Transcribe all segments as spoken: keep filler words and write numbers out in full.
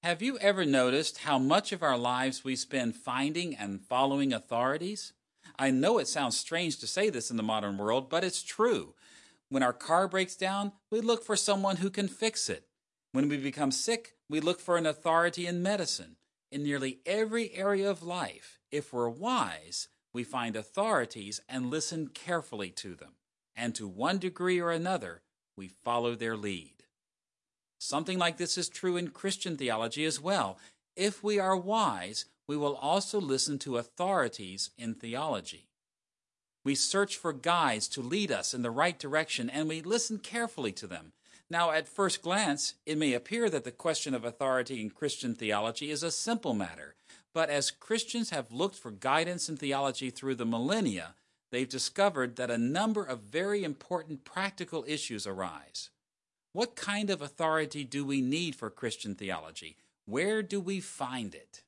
Have you ever noticed how much of our lives we spend finding and following authorities? I know it sounds strange to say this in the modern world, but it's true. When our car breaks down, we look for someone who can fix it. When we become sick, we look for an authority in medicine. In nearly every area of life, if we're wise, we find authorities and listen carefully to them. And to one degree or another, we follow their lead. Something like this is true in Christian theology as well. If we are wise, we will also listen to authorities in theology. We search for guides to lead us in the right direction, and we listen carefully to them. Now, at first glance, it may appear that the question of authority in Christian theology is a simple matter, but as Christians have looked for guidance in theology through the millennia, they've discovered that a number of very important practical issues arise. What kind of authority do we need for Christian theology? Where do we find it?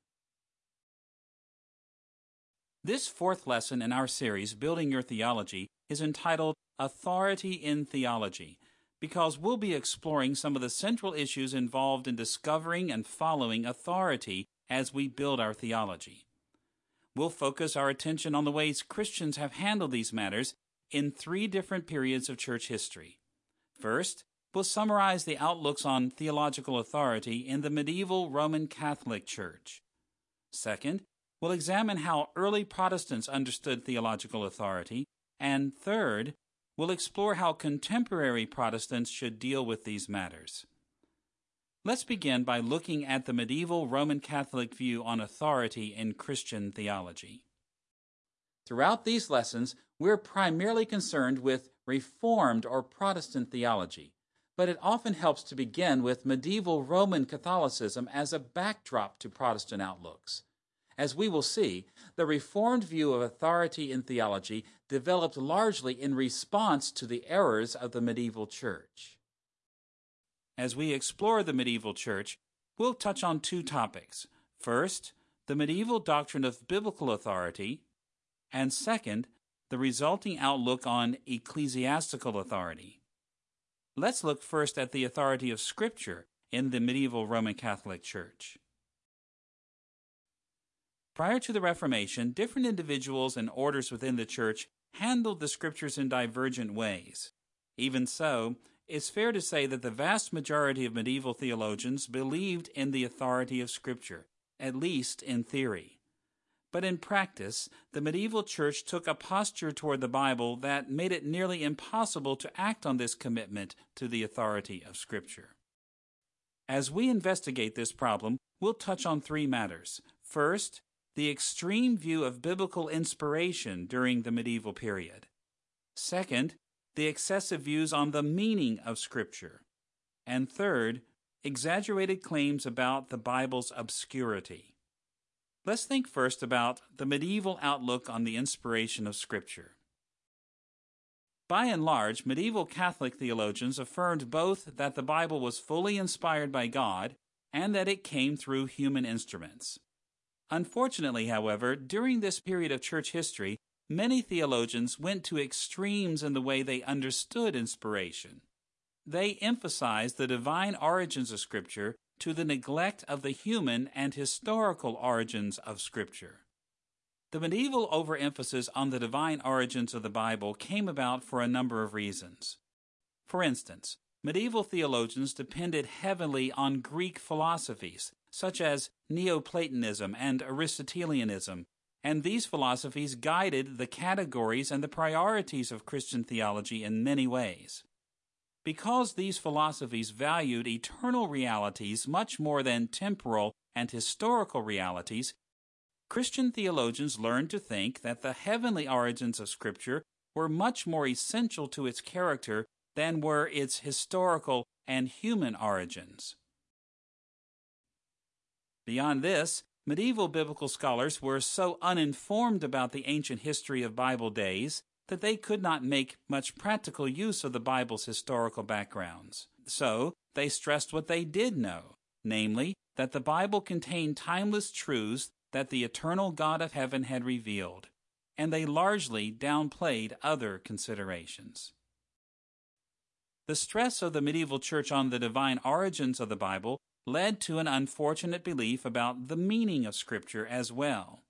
This fourth lesson in our series, Building Your Theology, is entitled Authority in Theology, because we'll be exploring some of the central issues involved in discovering and following authority as we build our theology. We'll focus our attention on the ways Christians have handled these matters in three different periods of church history. First, we'll summarize the outlooks on theological authority in the medieval Roman Catholic Church. Second, we'll examine how early Protestants understood theological authority. And third, we'll explore how contemporary Protestants should deal with these matters. Let's begin by looking at the medieval Roman Catholic view on authority in Christian theology. Throughout these lessons, we're primarily concerned with Reformed or Protestant theology, but it often helps to begin with medieval Roman Catholicism as a backdrop to Protestant outlooks. As we will see, the Reformed view of authority in theology developed largely in response to the errors of the medieval church. As we explore the medieval church, we'll touch on two topics. First, the medieval doctrine of biblical authority, and second, the resulting outlook on ecclesiastical authority. Let's look first at the authority of Scripture in the medieval Roman Catholic Church. Prior to the Reformation, different individuals and orders within the Church handled the Scriptures in divergent ways. Even so, it's fair to say that the vast majority of medieval theologians believed in the authority of Scripture, at least in theory. But in practice, the medieval church took a posture toward the Bible that made it nearly impossible to act on this commitment to the authority of Scripture. As we investigate this problem, we'll touch on three matters. First, the extreme view of biblical inspiration during the medieval period. Second, the excessive views on the meaning of Scripture. And third, exaggerated claims about the Bible's obscurity. Let's think first about the medieval outlook on the inspiration of Scripture. By and large, medieval Catholic theologians affirmed both that the Bible was fully inspired by God and that it came through human instruments. Unfortunately, however, during this period of church history, many theologians went to extremes in the way they understood inspiration. They emphasized the divine origins of Scripture to the neglect of the human and historical origins of Scripture. The medieval overemphasis on the divine origins of the Bible came about for a number of reasons. For instance, medieval theologians depended heavily on Greek philosophies, such as Neoplatonism and Aristotelianism, and these philosophies guided the categories and the priorities of Christian theology in many ways. Because these philosophies valued eternal realities much more than temporal and historical realities, Christian theologians learned to think that the heavenly origins of Scripture were much more essential to its character than were its historical and human origins. Beyond this, medieval biblical scholars were so uninformed about the ancient history of Bible days that they could not make much practical use of the Bible's historical backgrounds. So, they stressed what they did know, namely, that the Bible contained timeless truths that the eternal God of heaven had revealed, and they largely downplayed other considerations. The stress of the medieval church on the divine origins of the Bible led to an unfortunate belief about the meaning of Scripture as well.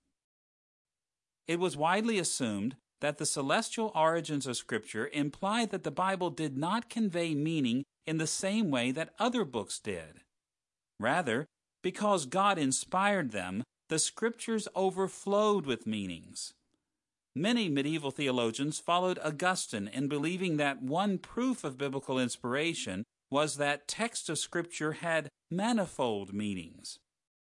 It was widely assumed that the celestial origins of Scripture implied that the Bible did not convey meaning in the same way that other books did. Rather, because God inspired them, the Scriptures overflowed with meanings. Many medieval theologians followed Augustine in believing that one proof of biblical inspiration was that text of Scripture had manifold meanings.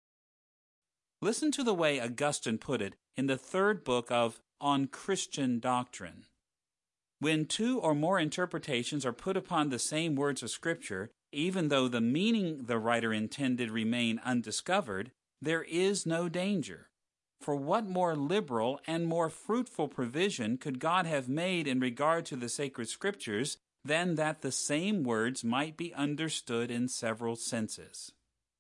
Listen to the way Augustine put it in the third book of On Christian Doctrine. When two or more interpretations are put upon the same words of Scripture, even though the meaning the writer intended remain undiscovered, there is no danger. For what more liberal and more fruitful provision could God have made in regard to the sacred Scriptures than that the same words might be understood in several senses?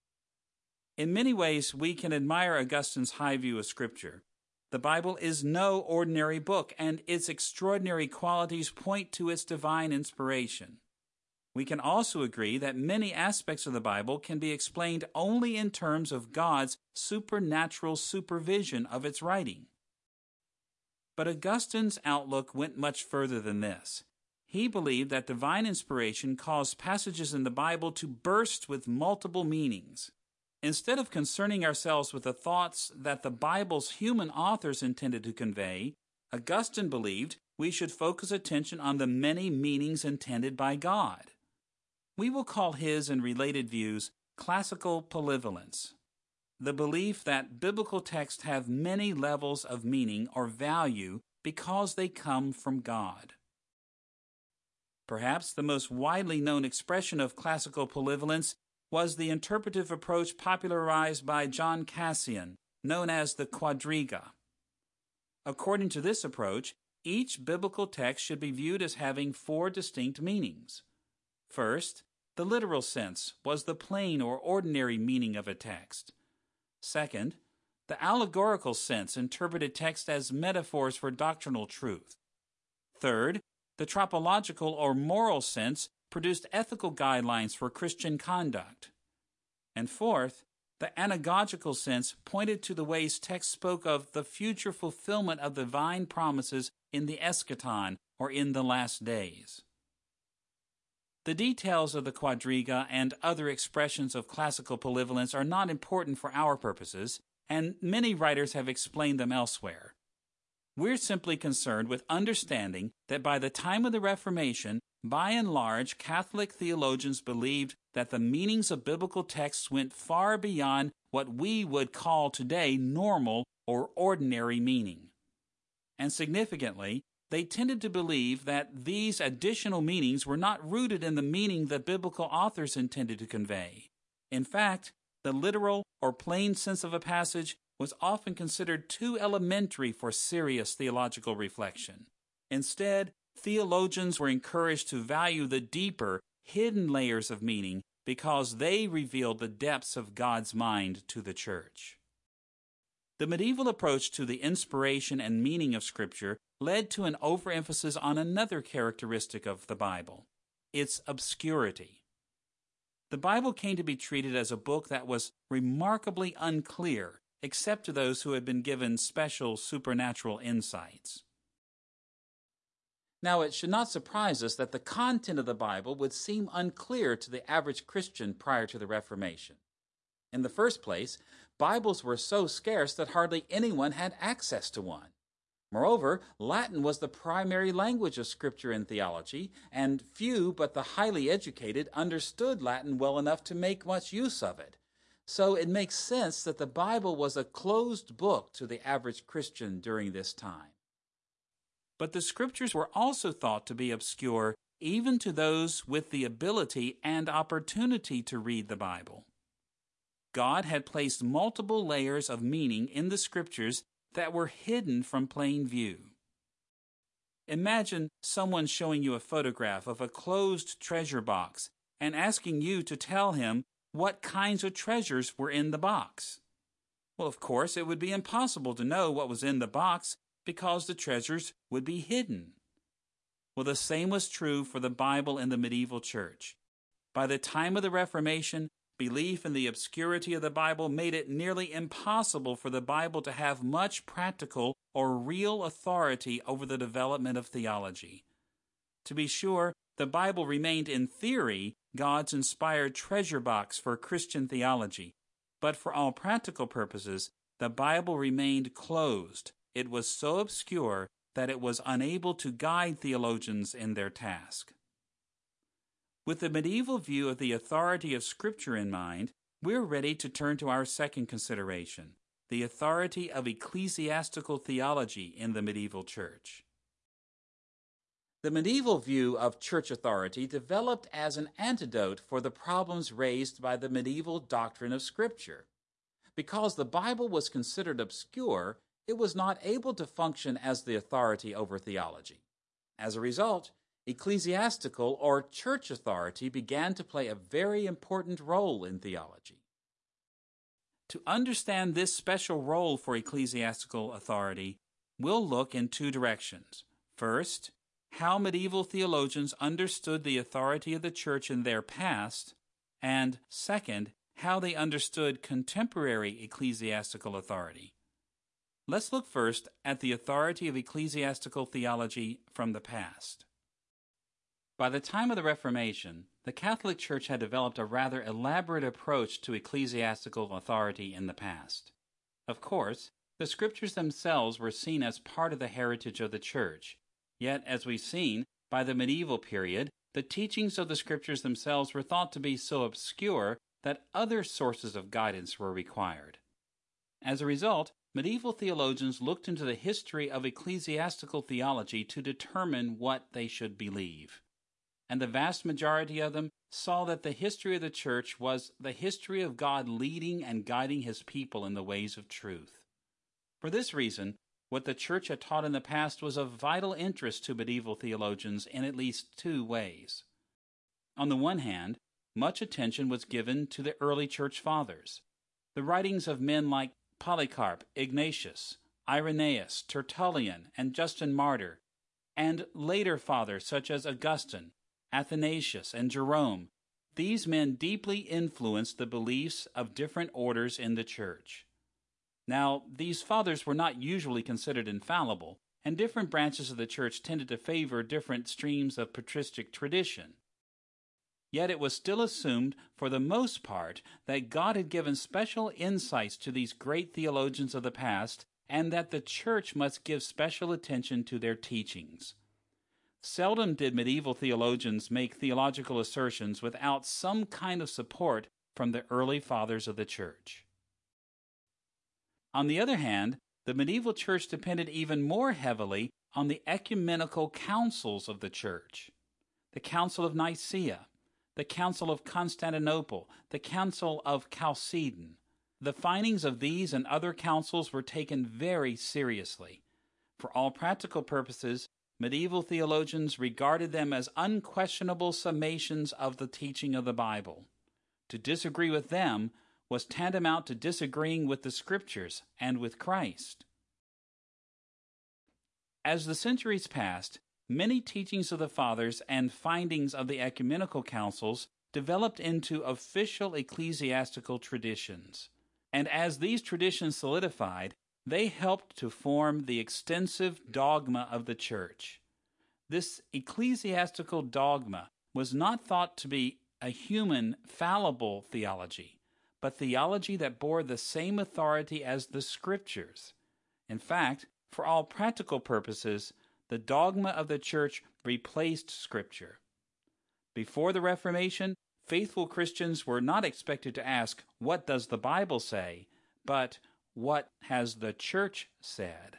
In many ways, we can admire Augustine's high view of Scripture. The Bible is no ordinary book, and its extraordinary qualities point to its divine inspiration. We can also agree that many aspects of the Bible can be explained only in terms of God's supernatural supervision of its writing. But Augustine's outlook went much further than this. He believed that divine inspiration caused passages in the Bible to burst with multiple meanings. Instead of concerning ourselves with the thoughts that the Bible's human authors intended to convey, Augustine believed we should focus attention on the many meanings intended by God. We will call his and related views classical polyvalence, the belief that biblical texts have many levels of meaning or value because they come from God. Perhaps the most widely known expression of classical polyvalence was the interpretive approach popularized by John Cassian, known as the Quadriga. According to this approach, each biblical text should be viewed as having four distinct meanings. First, the literal sense was the plain or ordinary meaning of a text. Second, the allegorical sense interpreted text as metaphors for doctrinal truth. Third, the tropological or moral sense produced ethical guidelines for Christian conduct. And fourth, the anagogical sense pointed to the ways text spoke of the future fulfillment of divine promises in the eschaton or in the last days. The details of the Quadriga and other expressions of classical polyvalence are not important for our purposes, and many writers have explained them elsewhere. We're simply concerned with understanding that by the time of the Reformation, by and large, Catholic theologians believed that the meanings of biblical texts went far beyond what we would call today normal or ordinary meaning. And significantly, they tended to believe that these additional meanings were not rooted in the meaning the biblical authors intended to convey. In fact, the literal or plain sense of a passage was often considered too elementary for serious theological reflection. Instead, theologians were encouraged to value the deeper, hidden layers of meaning because they revealed the depths of God's mind to the church. The medieval approach to the inspiration and meaning of Scripture led to an overemphasis on another characteristic of the Bible, its obscurity. The Bible came to be treated as a book that was remarkably unclear, except to those who had been given special supernatural insights. Now, it should not surprise us that the content of the Bible would seem unclear to the average Christian prior to the Reformation. In the first place, Bibles were so scarce that hardly anyone had access to one. Moreover, Latin was the primary language of Scripture and theology, and few but the highly educated understood Latin well enough to make much use of it. So it makes sense that the Bible was a closed book to the average Christian during this time. But the Scriptures were also thought to be obscure even to those with the ability and opportunity to read the Bible. God had placed multiple layers of meaning in the Scriptures that were hidden from plain view. Imagine someone showing you a photograph of a closed treasure box and asking you to tell him what kinds of treasures were in the box. Well, of course, it would be impossible to know what was in the box because the treasures would be hidden. Well, the same was true for the Bible in the medieval church. By the time of the Reformation, belief in the obscurity of the Bible made it nearly impossible for the Bible to have much practical or real authority over the development of theology. To be sure, the Bible remained in theory God's inspired treasure box for Christian theology, but for all practical purposes, the Bible remained closed. It was so obscure that it was unable to guide theologians in their task. With the medieval view of the authority of Scripture in mind, we're ready to turn to our second consideration, the authority of ecclesiastical theology in the medieval church. The medieval view of church authority developed as an antidote for the problems raised by the medieval doctrine of Scripture. Because the Bible was considered obscure, it was not able to function as the authority over theology. As a result, ecclesiastical or church authority began to play a very important role in theology. To understand this special role for ecclesiastical authority, we'll look in two directions. First, how medieval theologians understood the authority of the church in their past, and second, how they understood contemporary ecclesiastical authority. Let's look first at the authority of ecclesiastical theology from the past. By the time of the Reformation, the Catholic Church had developed a rather elaborate approach to ecclesiastical authority in the past. Of course, the Scriptures themselves were seen as part of the heritage of the Church. Yet, as we've seen, by the medieval period, the teachings of the Scriptures themselves were thought to be so obscure that other sources of guidance were required. As a result, medieval theologians looked into the history of ecclesiastical theology to determine what they should believe. And the vast majority of them saw that the history of the church was the history of God leading and guiding His people in the ways of truth. For this reason, what the church had taught in the past was of vital interest to medieval theologians in at least two ways. On the one hand, much attention was given to the early church fathers. The writings of men like Polycarp, Ignatius, Irenaeus, Tertullian, and Justin Martyr, and later fathers such as Augustine, Athanasius, and Jerome. These men deeply influenced the beliefs of different orders in the church. Now, these fathers were not usually considered infallible, and different branches of the church tended to favor different streams of patristic tradition. Yet it was still assumed, for the most part, that God had given special insights to these great theologians of the past, and that the church must give special attention to their teachings. Seldom did medieval theologians make theological assertions without some kind of support from the early fathers of the church. On the other hand, the medieval church depended even more heavily on the ecumenical councils of the church. The Council of Nicaea, the Council of Constantinople, the Council of Chalcedon. The findings of these and other councils were taken very seriously. For all practical purposes, medieval theologians regarded them as unquestionable summations of the teaching of the Bible. To disagree with them was tantamount to disagreeing with the Scriptures and with Christ. As the centuries passed, many teachings of the Fathers and findings of the ecumenical councils developed into official ecclesiastical traditions. And as these traditions solidified, they helped to form the extensive dogma of the Church. This ecclesiastical dogma was not thought to be a human, fallible theology, but theology that bore the same authority as the Scriptures. In fact, for all practical purposes, the dogma of the Church replaced Scripture. Before the Reformation, faithful Christians were not expected to ask, "What does the Bible say?" but, "What has the Church said?"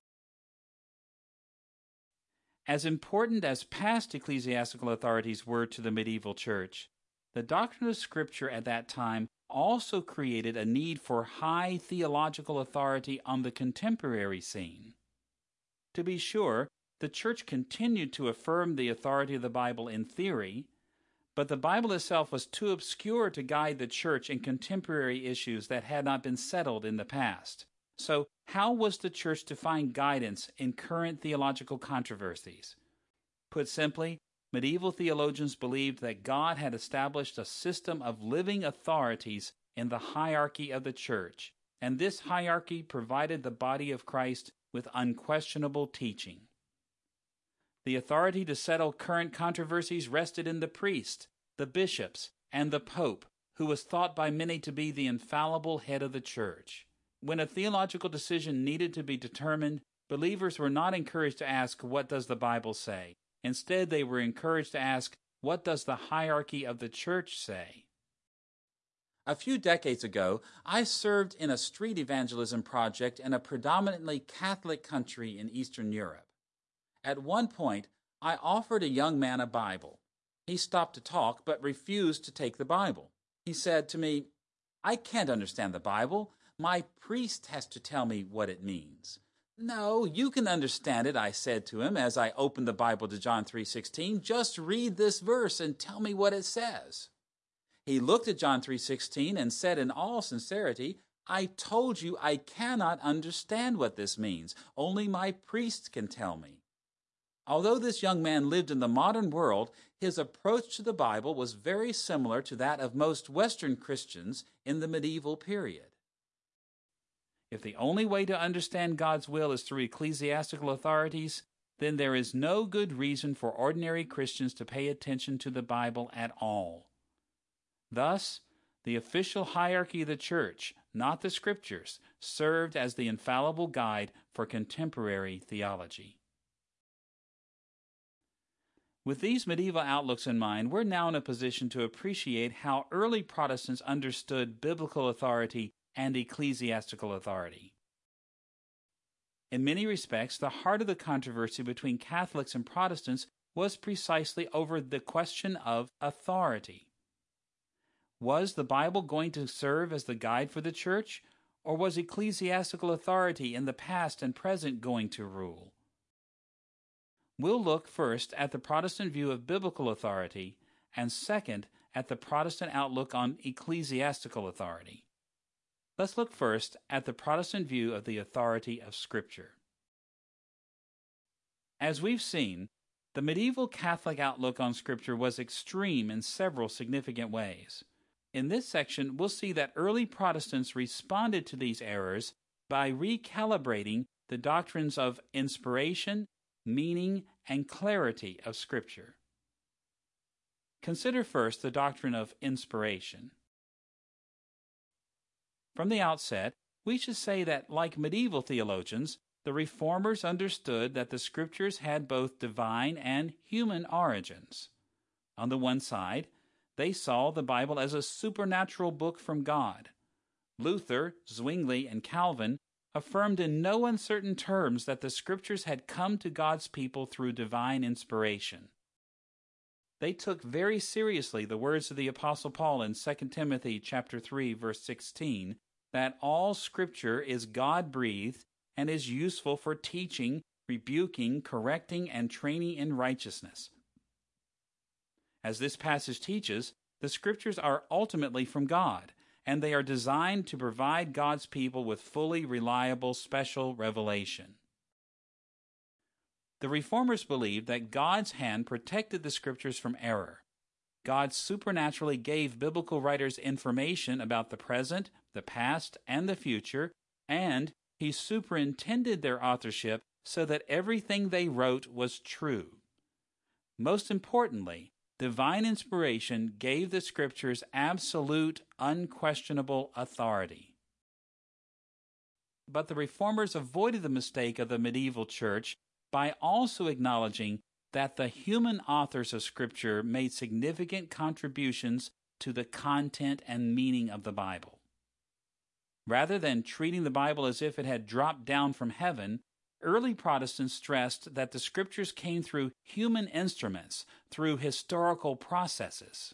As important as past ecclesiastical authorities were to the medieval church, the doctrine of Scripture at that time also created a need for high theological authority on the contemporary scene. To be sure, the church continued to affirm the authority of the Bible in theory, but the Bible itself was too obscure to guide the church in contemporary issues that had not been settled in the past. So, how was the church to find guidance in current theological controversies? Put simply, medieval theologians believed that God had established a system of living authorities in the hierarchy of the church, and this hierarchy provided the body of Christ with unquestionable teaching. The authority to settle current controversies rested in the priest, the bishops, and the pope, who was thought by many to be the infallible head of the church. When a theological decision needed to be determined, believers were not encouraged to ask, "What does the Bible say?" Instead, they were encouraged to ask, "What does the hierarchy of the church say?" A few decades ago, I served in a street evangelism project in a predominantly Catholic country in Eastern Europe. At one point, I offered a young man a Bible. He stopped to talk, but refused to take the Bible. He said to me, "I can't understand the Bible. My priest has to tell me what it means." "No, you can understand it," I said to him as I opened the Bible to John three sixteen. "Just read this verse and tell me what it says." He looked at John three sixteen and said in all sincerity, "I told you I cannot understand what this means. Only my priest can tell me." Although this young man lived in the modern world, his approach to the Bible was very similar to that of most Western Christians in the medieval period. If the only way to understand God's will is through ecclesiastical authorities, then there is no good reason for ordinary Christians to pay attention to the Bible at all. Thus, the official hierarchy of the church, not the Scriptures, served as the infallible guide for contemporary theology. With these medieval outlooks in mind, we're now in a position to appreciate how early Protestants understood biblical authority and ecclesiastical authority. In many respects, the heart of the controversy between Catholics and Protestants was precisely over the question of authority. Was the Bible going to serve as the guide for the church, or was ecclesiastical authority in the past and present going to rule? We'll look first at the Protestant view of biblical authority, and second at the Protestant outlook on ecclesiastical authority. Let's look first at the Protestant view of the authority of Scripture. As we've seen, the medieval Catholic outlook on Scripture was extreme in several significant ways. In this section, we'll see that early Protestants responded to these errors by recalibrating the doctrines of inspiration, meaning, and clarity of Scripture. Consider first the doctrine of inspiration. From the outset, we should say that, like medieval theologians, the Reformers understood that the Scriptures had both divine and human origins. On the one side, they saw the Bible as a supernatural book from God. Luther, Zwingli, and Calvin affirmed in no uncertain terms that the Scriptures had come to God's people through divine inspiration. They took very seriously the words of the Apostle Paul in Second Timothy chapter three, verse sixteen, that all Scripture is God-breathed and is useful for teaching, rebuking, correcting, and training in righteousness. As this passage teaches, the Scriptures are ultimately from God, and they are designed to provide God's people with fully reliable special revelation. The Reformers believed that God's hand protected the Scriptures from error. God supernaturally gave biblical writers information about the present, the past, and the future, and He superintended their authorship so that everything they wrote was true. Most importantly, divine inspiration gave the Scriptures absolute, unquestionable authority. But the Reformers avoided the mistake of the medieval church by also acknowledging that the human authors of Scripture made significant contributions to the content and meaning of the Bible. Rather than treating the Bible as if it had dropped down from heaven, early Protestants stressed that the Scriptures came through human instruments, through historical processes.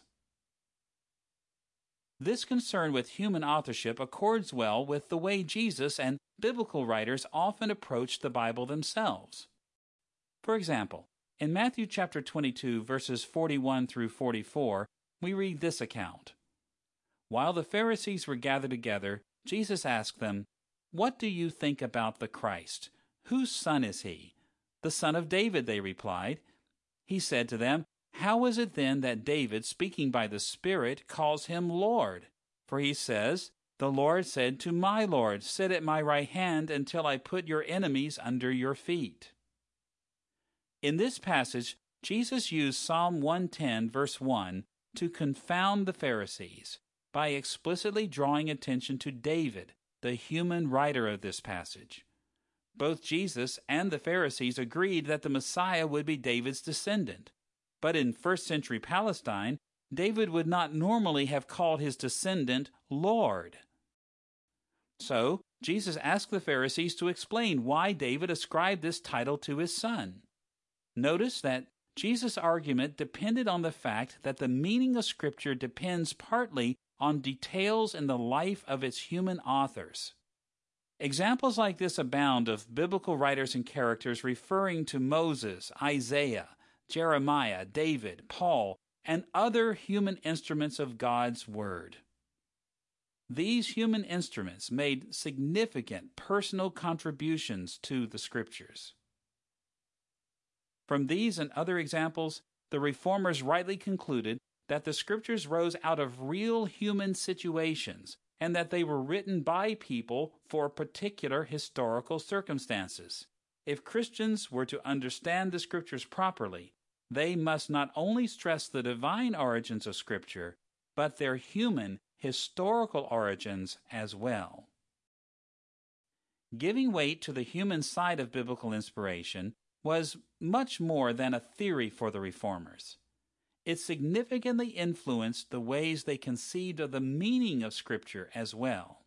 This concern with human authorship accords well with the way Jesus and biblical writers often approached the Bible themselves. For example, in Matthew chapter twenty-two, verses forty-one through forty-four, we read this account. While the Pharisees were gathered together, Jesus asked them, "What do you think about the Christ? Whose son is he?" "The son of David," they replied. He said to them, How is it then that David, speaking by the Spirit, calls him Lord? For he says, "The Lord said to my Lord, sit at my right hand until I put your enemies under your feet." In this passage, Jesus used Psalm one ten, verse one, to confound the Pharisees by explicitly drawing attention to David, the human writer of this passage. Both Jesus and the Pharisees agreed that the Messiah would be David's descendant. But in first century Palestine, David would not normally have called his descendant Lord. So, Jesus asked the Pharisees to explain why David ascribed this title to his son. Notice that Jesus' argument depended on the fact that the meaning of Scripture depends partly on details in the life of its human authors. Examples like this abound of biblical writers and characters referring to Moses, Isaiah, Jeremiah, David, Paul, and other human instruments of God's Word. These human instruments made significant personal contributions to the Scriptures. From these and other examples, the Reformers rightly concluded that the Scriptures rose out of real human situations and that they were written by people for particular historical circumstances. If Christians were to understand the Scriptures properly, they must not only stress the divine origins of Scripture, but their human, historical origins as well. Giving weight to the human side of biblical inspiration was much more than a theory for the Reformers. It significantly influenced the ways they conceived of the meaning of Scripture as well.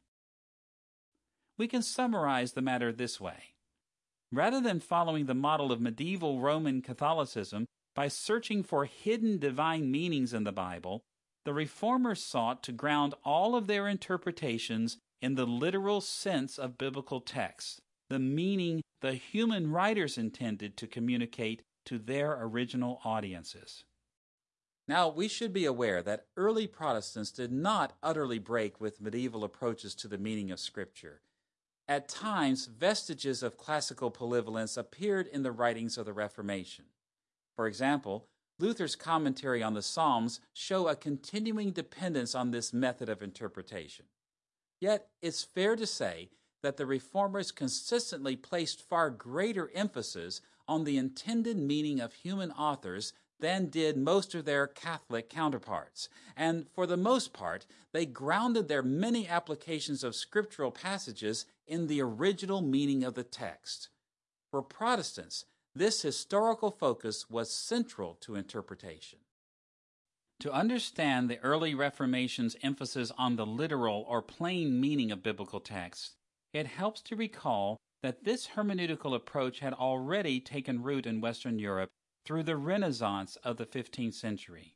We can summarize the matter this way. Rather than following the model of medieval Roman Catholicism by searching for hidden divine meanings in the Bible, the Reformers sought to ground all of their interpretations in the literal sense of biblical texts, the meaning the human writers intended to communicate to their original audiences. Now, we should be aware that early Protestants did not utterly break with medieval approaches to the meaning of Scripture. At times, vestiges of classical polyvalence appeared in the writings of the Reformation. For example, Luther's commentary on the Psalms show a continuing dependence on this method of interpretation. Yet, it's fair to say that the Reformers consistently placed far greater emphasis on the intended meaning of human authors than did most of their Catholic counterparts, and for the most part, they grounded their many applications of scriptural passages in the original meaning of the text. For Protestants, this historical focus was central to interpretation. To understand the early Reformation's emphasis on the literal or plain meaning of biblical texts, it helps to recall that this hermeneutical approach had already taken root in Western Europe through the Renaissance of the fifteenth century.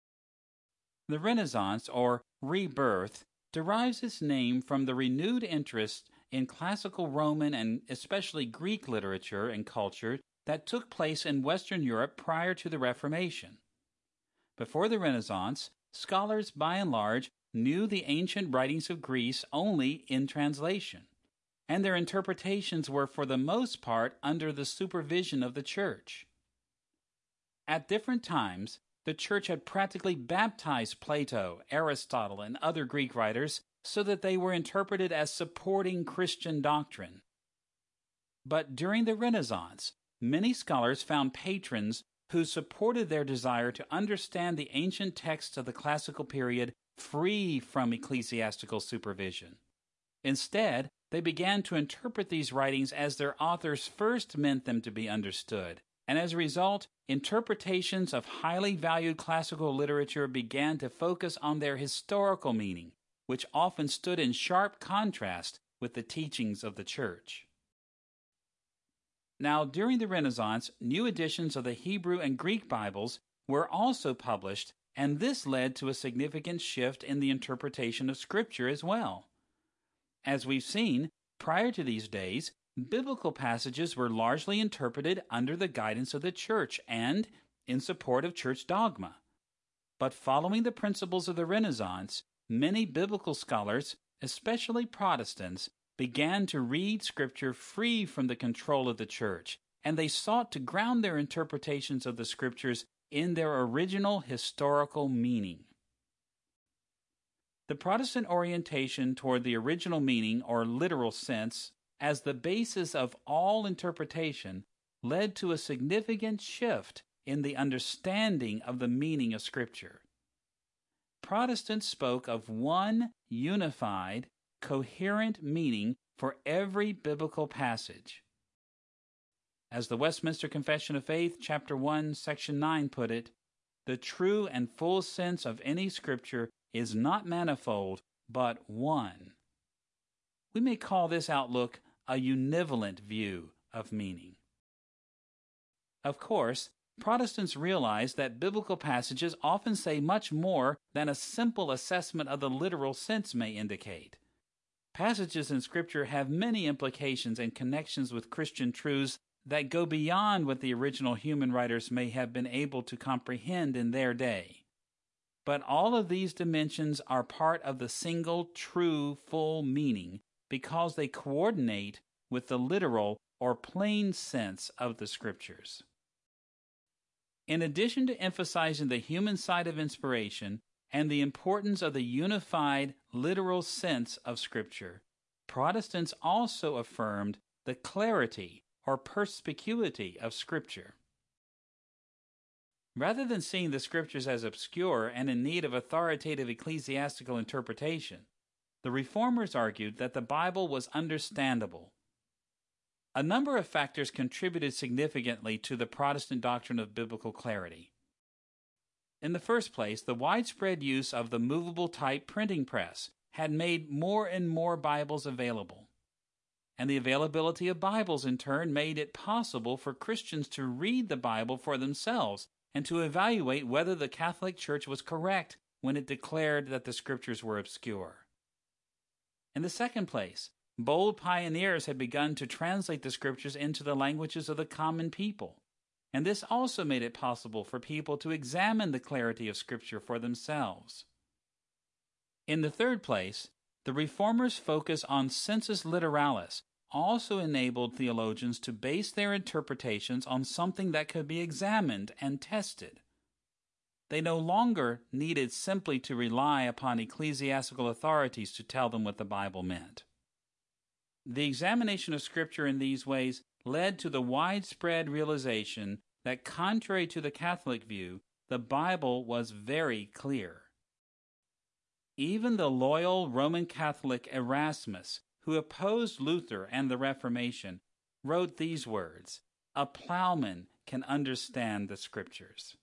The Renaissance, or rebirth, derives its name from the renewed interest in classical Roman and especially Greek literature and culture that took place in Western Europe prior to the Reformation. Before the Renaissance, scholars by and large knew the ancient writings of Greece only in translation, and their interpretations were for the most part under the supervision of the Church. At different times, the Church had practically baptized Plato, Aristotle, and other Greek writers so that they were interpreted as supporting Christian doctrine. But during the Renaissance, many scholars found patrons who supported their desire to understand the ancient texts of the classical period free from ecclesiastical supervision. Instead, they began to interpret these writings as their authors first meant them to be understood, and as a result, interpretations of highly valued classical literature began to focus on their historical meaning, which often stood in sharp contrast with the teachings of the Church. Now, during the Renaissance, new editions of the Hebrew and Greek Bibles were also published, and this led to a significant shift in the interpretation of Scripture as well. As we've seen, prior to these days, biblical passages were largely interpreted under the guidance of the Church and in support of church dogma. But following the principles of the Renaissance, many biblical scholars, especially Protestants, began to read Scripture free from the control of the Church, and they sought to ground their interpretations of the Scriptures in their original historical meaning. The Protestant orientation toward the original meaning or literal sense as the basis of all interpretation led to a significant shift in the understanding of the meaning of Scripture. Protestants spoke of one unified, coherent meaning for every biblical passage. As the Westminster Confession of Faith, Chapter one, Section nine put it, the true and full sense of any Scripture is not manifold, but one. We may call this outlook a univalent view of meaning. Of course, Protestants realize that biblical passages often say much more than a simple assessment of the literal sense may indicate. Passages in Scripture have many implications and connections with Christian truths that go beyond what the original human writers may have been able to comprehend in their day. But all of these dimensions are part of the single, true, full meaning because they coordinate with the literal or plain sense of the Scriptures. In addition to emphasizing the human side of inspiration and the importance of the unified, literal sense of Scripture, Protestants also affirmed the clarity or perspicuity of Scripture. Rather than seeing the Scriptures as obscure and in need of authoritative ecclesiastical interpretation, the Reformers argued that the Bible was understandable. A number of factors contributed significantly to the Protestant doctrine of biblical clarity. In the first place, the widespread use of the movable type printing press had made more and more Bibles available. And the availability of Bibles, in turn, made it possible for Christians to read the Bible for themselves and to evaluate whether the Catholic Church was correct when it declared that the Scriptures were obscure. In the second place, bold pioneers had begun to translate the Scriptures into the languages of the common people, and this also made it possible for people to examine the clarity of Scripture for themselves. In the third place, the Reformers' focus on sensus literalis also enabled theologians to base their interpretations on something that could be examined and tested. They no longer needed simply to rely upon ecclesiastical authorities to tell them what the Bible meant. The examination of Scripture in these ways led to the widespread realization that, contrary to the Catholic view, the Bible was very clear. Even the loyal Roman Catholic Erasmus, who opposed Luther and the Reformation, wrote these words, "A plowman can understand the Scriptures."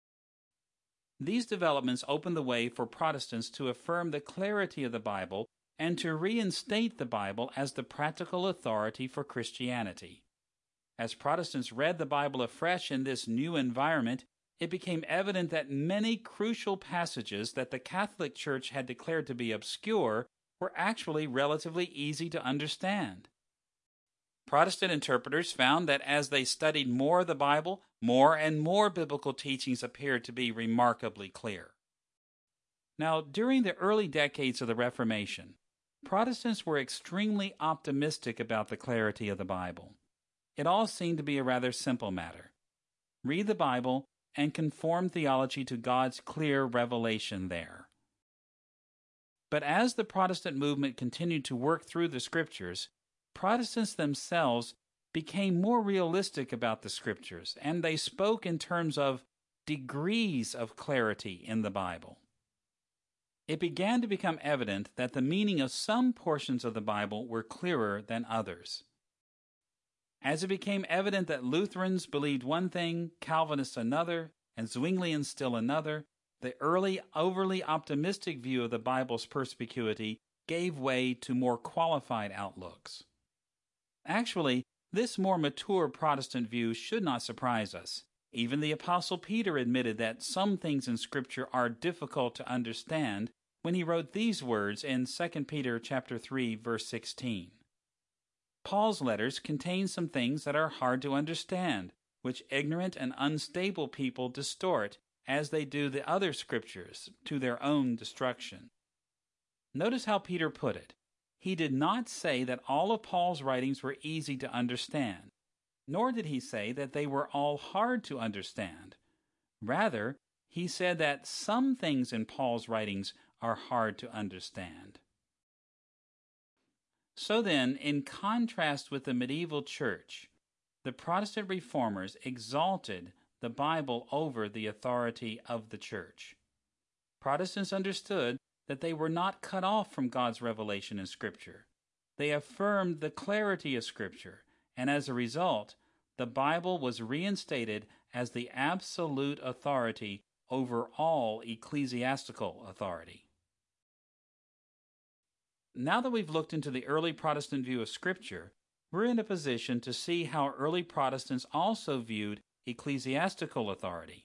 These developments opened the way for Protestants to affirm the clarity of the Bible and to reinstate the Bible as the practical authority for Christianity. As Protestants read the Bible afresh in this new environment, it became evident that many crucial passages that the Catholic Church had declared to be obscure were actually relatively easy to understand. Protestant interpreters found that as they studied more of the Bible, more and more biblical teachings appeared to be remarkably clear. Now, during the early decades of the Reformation, Protestants were extremely optimistic about the clarity of the Bible. It all seemed to be a rather simple matter. Read the Bible and conform theology to God's clear revelation there. But as the Protestant movement continued to work through the Scriptures, Protestants themselves became more realistic about the Scriptures, and they spoke in terms of degrees of clarity in the Bible. It began to become evident that the meaning of some portions of the Bible were clearer than others. As it became evident that Lutherans believed one thing, Calvinists another, and Zwinglians still another, the early overly optimistic view of the Bible's perspicuity gave way to more qualified outlooks. Actually, this more mature Protestant view should not surprise us. Even the Apostle Peter admitted that some things in Scripture are difficult to understand when he wrote these words in Second Peter chapter three, verse sixteen. Paul's letters contain some things that are hard to understand, which ignorant and unstable people distort, as they do the other Scriptures, to their own destruction. Notice how Peter put it. He did not say that all of Paul's writings were easy to understand, nor did he say that they were all hard to understand. Rather, he said that some things in Paul's writings are hard to understand. So then, in contrast with the medieval church, the Protestant reformers exalted the Bible over the authority of the church. Protestants understood that they were not cut off from God's revelation in Scripture. They affirmed the clarity of Scripture, and as a result, the Bible was reinstated as the absolute authority over all ecclesiastical authority. Now that we've looked into the early Protestant view of Scripture, we're in a position to see how early Protestants also viewed ecclesiastical authority.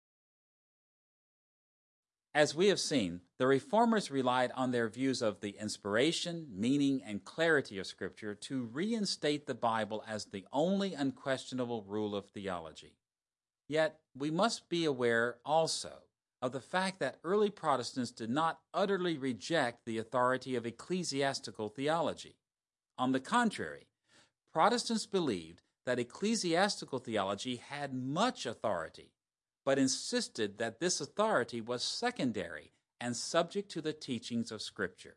As we have seen, the Reformers relied on their views of the inspiration, meaning, and clarity of Scripture to reinstate the Bible as the only unquestionable rule of theology. Yet, we must be aware also of the fact that early Protestants did not utterly reject the authority of ecclesiastical theology. On the contrary, Protestants believed that ecclesiastical theology had much authority, but insisted that this authority was secondary and subject to the teachings of Scripture.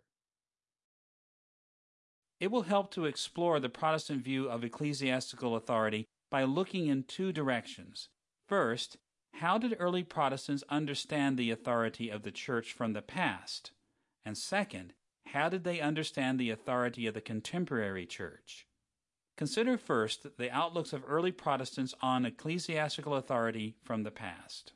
It will help to explore the Protestant view of ecclesiastical authority by looking in two directions. First, how did early Protestants understand the authority of the church from the past? And second, how did they understand the authority of the contemporary church? Consider first the outlooks of early Protestants on ecclesiastical authority from the past.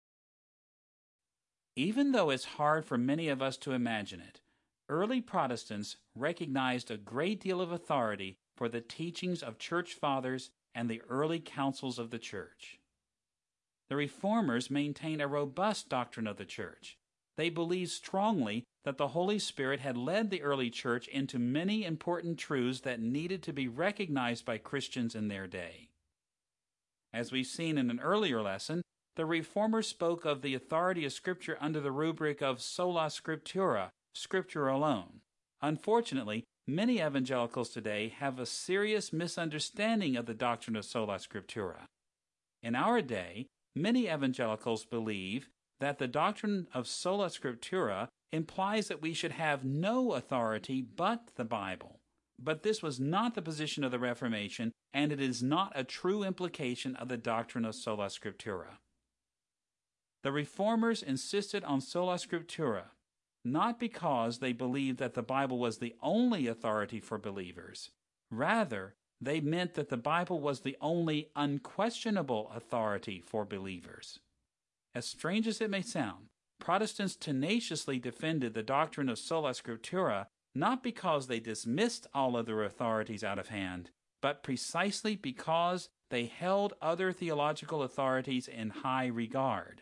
Even though it's hard for many of us to imagine it, early Protestants recognized a great deal of authority for the teachings of church fathers and the early councils of the church. The Reformers maintained a robust doctrine of the church. They believed strongly that the Holy Spirit had led the early church into many important truths that needed to be recognized by Christians in their day. As we've seen in an earlier lesson, the Reformers spoke of the authority of Scripture under the rubric of sola scriptura, Scripture alone. Unfortunately, many evangelicals today have a serious misunderstanding of the doctrine of sola scriptura. In our day, many evangelicals believe that the doctrine of sola scriptura implies that we should have no authority but the Bible. But this was not the position of the Reformation, and it is not a true implication of the doctrine of sola scriptura. The Reformers insisted on sola scriptura, not because they believed that the Bible was the only authority for believers. Rather, they meant that the Bible was the only unquestionable authority for believers. As strange as it may sound, Protestants tenaciously defended the doctrine of sola scriptura not because they dismissed all other authorities out of hand, but precisely because they held other theological authorities in high regard.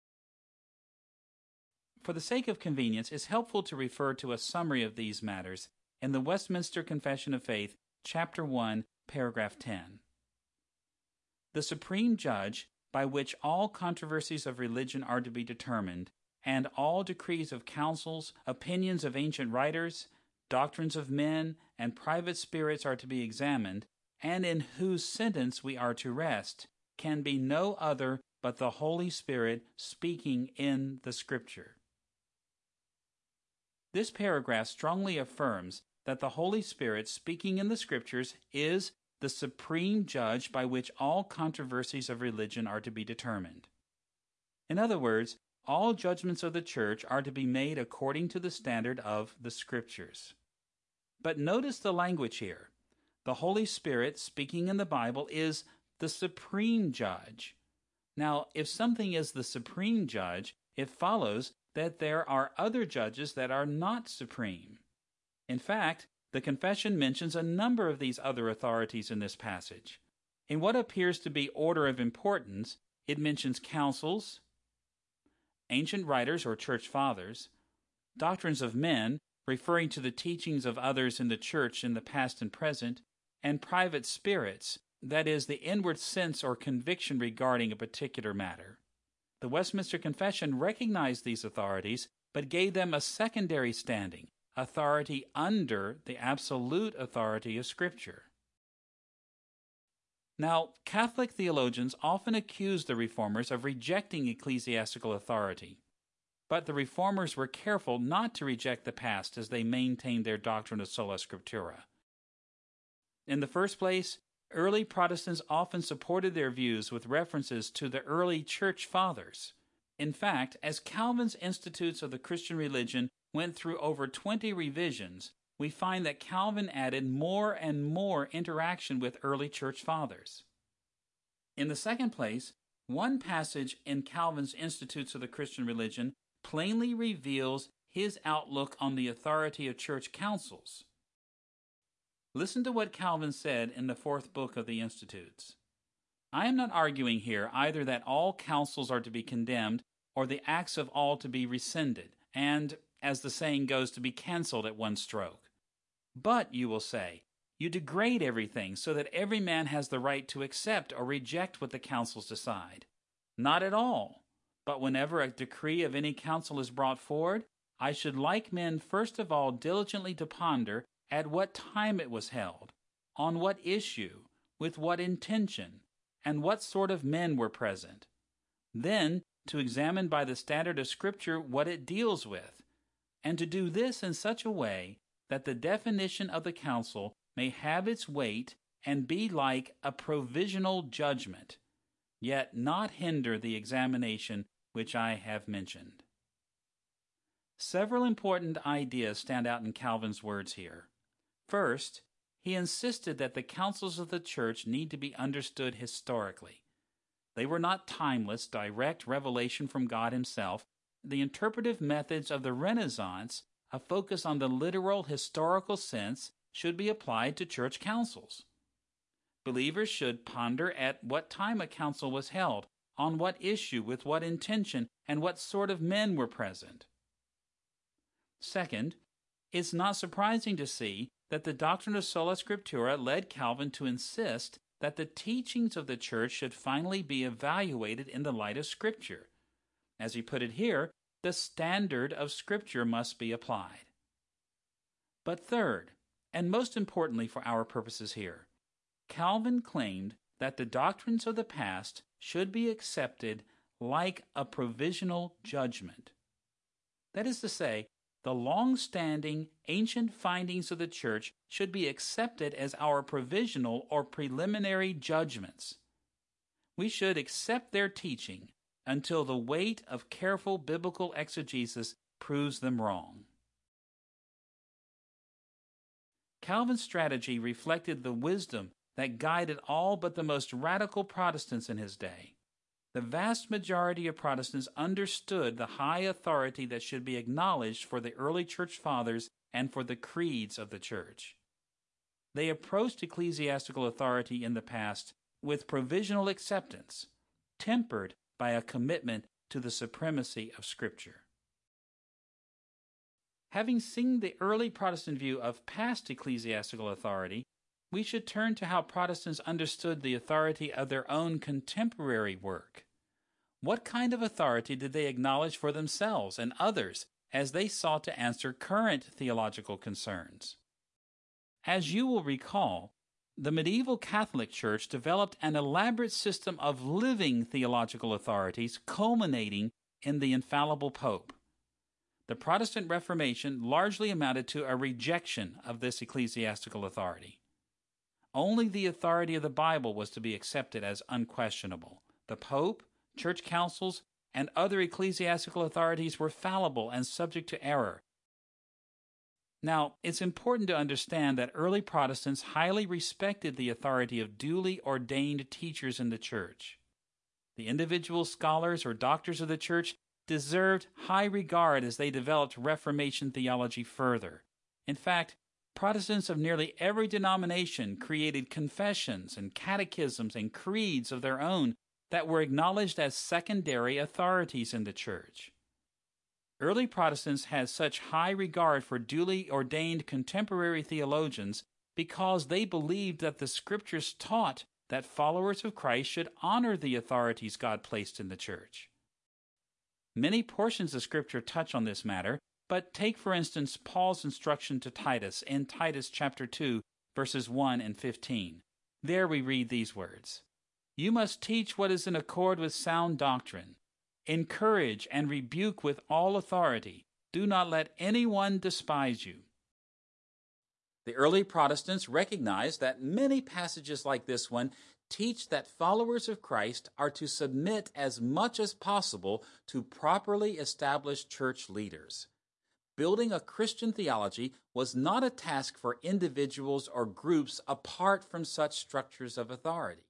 For the sake of convenience, it's helpful to refer to a summary of these matters in the Westminster Confession of Faith, Chapter one, Paragraph ten. The supreme judge, by which all controversies of religion are to be determined, and all decrees of councils, opinions of ancient writers, doctrines of men, and private spirits are to be examined, and in whose sentence we are to rest, can be no other but the Holy Spirit speaking in the Scripture. This paragraph strongly affirms that the Holy Spirit speaking in the Scriptures is the supreme judge by which all controversies of religion are to be determined. In other words, all judgments of the church are to be made according to the standard of the Scriptures. But notice the language here. The Holy Spirit speaking in the Bible is the supreme judge. Now, if something is the supreme judge, it follows that there are other judges that are not supreme. In fact, the confession mentions a number of these other authorities in this passage. In what appears to be order of importance, it mentions councils, ancient writers or church fathers, doctrines of men, referring to the teachings of others in the church in the past and present, and private spirits, that is, the inward sense or conviction regarding a particular matter. The Westminster Confession recognized these authorities, but gave them a secondary standing, authority under the absolute authority of Scripture. Now, Catholic theologians often accuse the Reformers of rejecting ecclesiastical authority. But the Reformers were careful not to reject the past as they maintained their doctrine of sola scriptura. In the first place, early Protestants often supported their views with references to the early church fathers. In fact, as Calvin's Institutes of the Christian Religion went through over twenty revisions, we find that Calvin added more and more interaction with early church fathers. In the second place, one passage in Calvin's Institutes of the Christian Religion plainly reveals his outlook on the authority of church councils. Listen to what Calvin said in the fourth book of the Institutes. I am not arguing here either that all councils are to be condemned or the acts of all to be rescinded, and, as the saying goes, to be cancelled at one stroke. But, you will say, you degrade everything so that every man has the right to accept or reject what the councils decide. Not at all. But whenever a decree of any council is brought forward, I should like men first of all diligently to ponder at what time it was held, on what issue, with what intention, and what sort of men were present. Then to examine by the standard of Scripture what it deals with, and to do this in such a way that the definition of the council may have its weight and be like a provisional judgment, yet not hinder the examination which I have mentioned. Several important ideas stand out in Calvin's words here. First, he insisted that the councils of the church need to be understood historically. They were not timeless, direct revelation from God himself. The interpretive methods of the Renaissance, a focus on the literal historical sense, should be applied to church councils. Believers should ponder at what time a council was held, on what issue, with what intention, and what sort of men were present. Second, it's not surprising to see that the doctrine of sola scriptura led Calvin to insist that the teachings of the church should finally be evaluated in the light of Scripture. As he put it here, the standard of Scripture must be applied. But third, and most importantly for our purposes here, Calvin claimed that the doctrines of the past should be accepted like a provisional judgment. That is to say, the long-standing ancient findings of the church should be accepted as our provisional or preliminary judgments. We should accept their teaching until the weight of careful biblical exegesis proves them wrong. Calvin's strategy reflected the wisdom that guided all but the most radical Protestants in his day. The vast majority of Protestants understood the high authority that should be acknowledged for the early church fathers and for the creeds of the church. They approached ecclesiastical authority in the past with provisional acceptance, tempered by a commitment to the supremacy of Scripture. Having seen the early Protestant view of past ecclesiastical authority, we should turn to how Protestants understood the authority of their own contemporary work. What kind of authority did they acknowledge for themselves and others as they sought to answer current theological concerns? As you will recall, the medieval Catholic Church developed an elaborate system of living theological authorities culminating in the infallible Pope. The Protestant Reformation largely amounted to a rejection of this ecclesiastical authority. Only the authority of the Bible was to be accepted as unquestionable. The Pope, church councils, and other ecclesiastical authorities were fallible and subject to error. Now, it's important to understand that early Protestants highly respected the authority of duly ordained teachers in the church. The individual scholars or doctors of the church deserved high regard as they developed Reformation theology further. In fact, Protestants of nearly every denomination created confessions and catechisms and creeds of their own that were acknowledged as secondary authorities in the church. Early Protestants had such high regard for duly ordained contemporary theologians because they believed that the Scriptures taught that followers of Christ should honor the authorities God placed in the church. Many portions of Scripture touch on this matter, but take, for instance, Paul's instruction to Titus in Titus chapter two, verses one and fifteen. There we read these words: "You must teach what is in accord with sound doctrine. Encourage and rebuke with all authority. Do not let anyone despise you." The early Protestants recognized that many passages like this one teach that followers of Christ are to submit as much as possible to properly established church leaders. Building a Christian theology was not a task for individuals or groups apart from such structures of authority.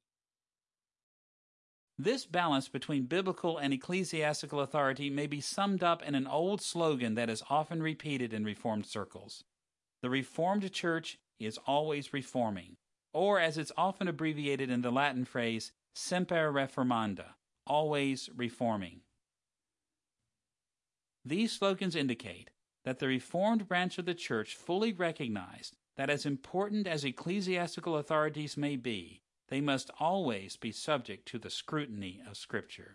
This balance between biblical and ecclesiastical authority may be summed up in an old slogan that is often repeated in Reformed circles. The Reformed Church is always reforming, or as it's often abbreviated in the Latin phrase, semper reformanda, always reforming. These slogans indicate that the Reformed branch of the Church fully recognized that as important as ecclesiastical authorities may be, they must always be subject to the scrutiny of Scripture.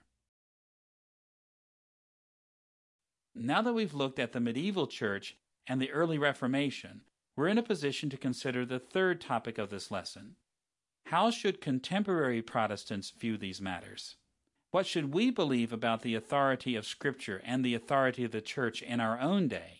Now that we've looked at the medieval church and the early Reformation, we're in a position to consider the third topic of this lesson. How should contemporary Protestants view these matters? What should we believe about the authority of Scripture and the authority of the church in our own day?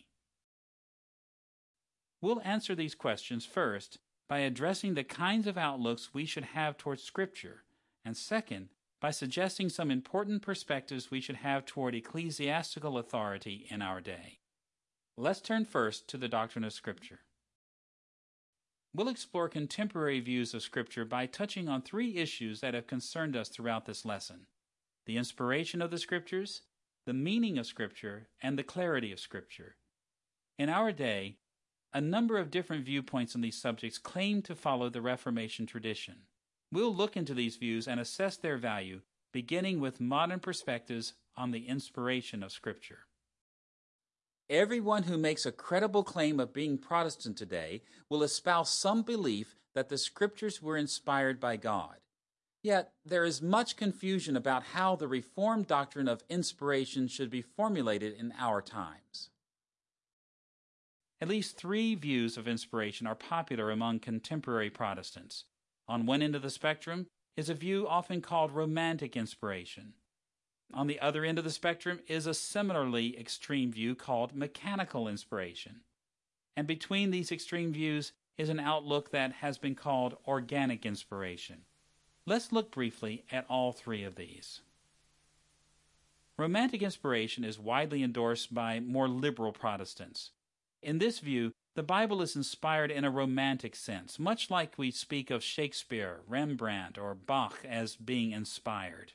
We'll answer these questions first by addressing the kinds of outlooks we should have towards Scripture, and second, by suggesting some important perspectives we should have toward ecclesiastical authority in our day. Let's turn first to the doctrine of Scripture. We'll explore contemporary views of Scripture by touching on three issues that have concerned us throughout this lesson: the inspiration of the Scriptures, the meaning of Scripture, and the clarity of Scripture. In our day, a number of different viewpoints on these subjects claim to follow the Reformation tradition. We'll look into these views and assess their value, beginning with modern perspectives on the inspiration of Scripture. Everyone who makes a credible claim of being Protestant today will espouse some belief that the Scriptures were inspired by God. Yet, there is much confusion about how the Reformed doctrine of inspiration should be formulated in our times. At least three views of inspiration are popular among contemporary Protestants. On one end of the spectrum is a view often called romantic inspiration. On the other end of the spectrum is a similarly extreme view called mechanical inspiration. And between these extreme views is an outlook that has been called organic inspiration. Let's look briefly at all three of these. Romantic inspiration is widely endorsed by more liberal Protestants. In this view, the Bible is inspired in a romantic sense, much like we speak of Shakespeare, Rembrandt, or Bach as being inspired.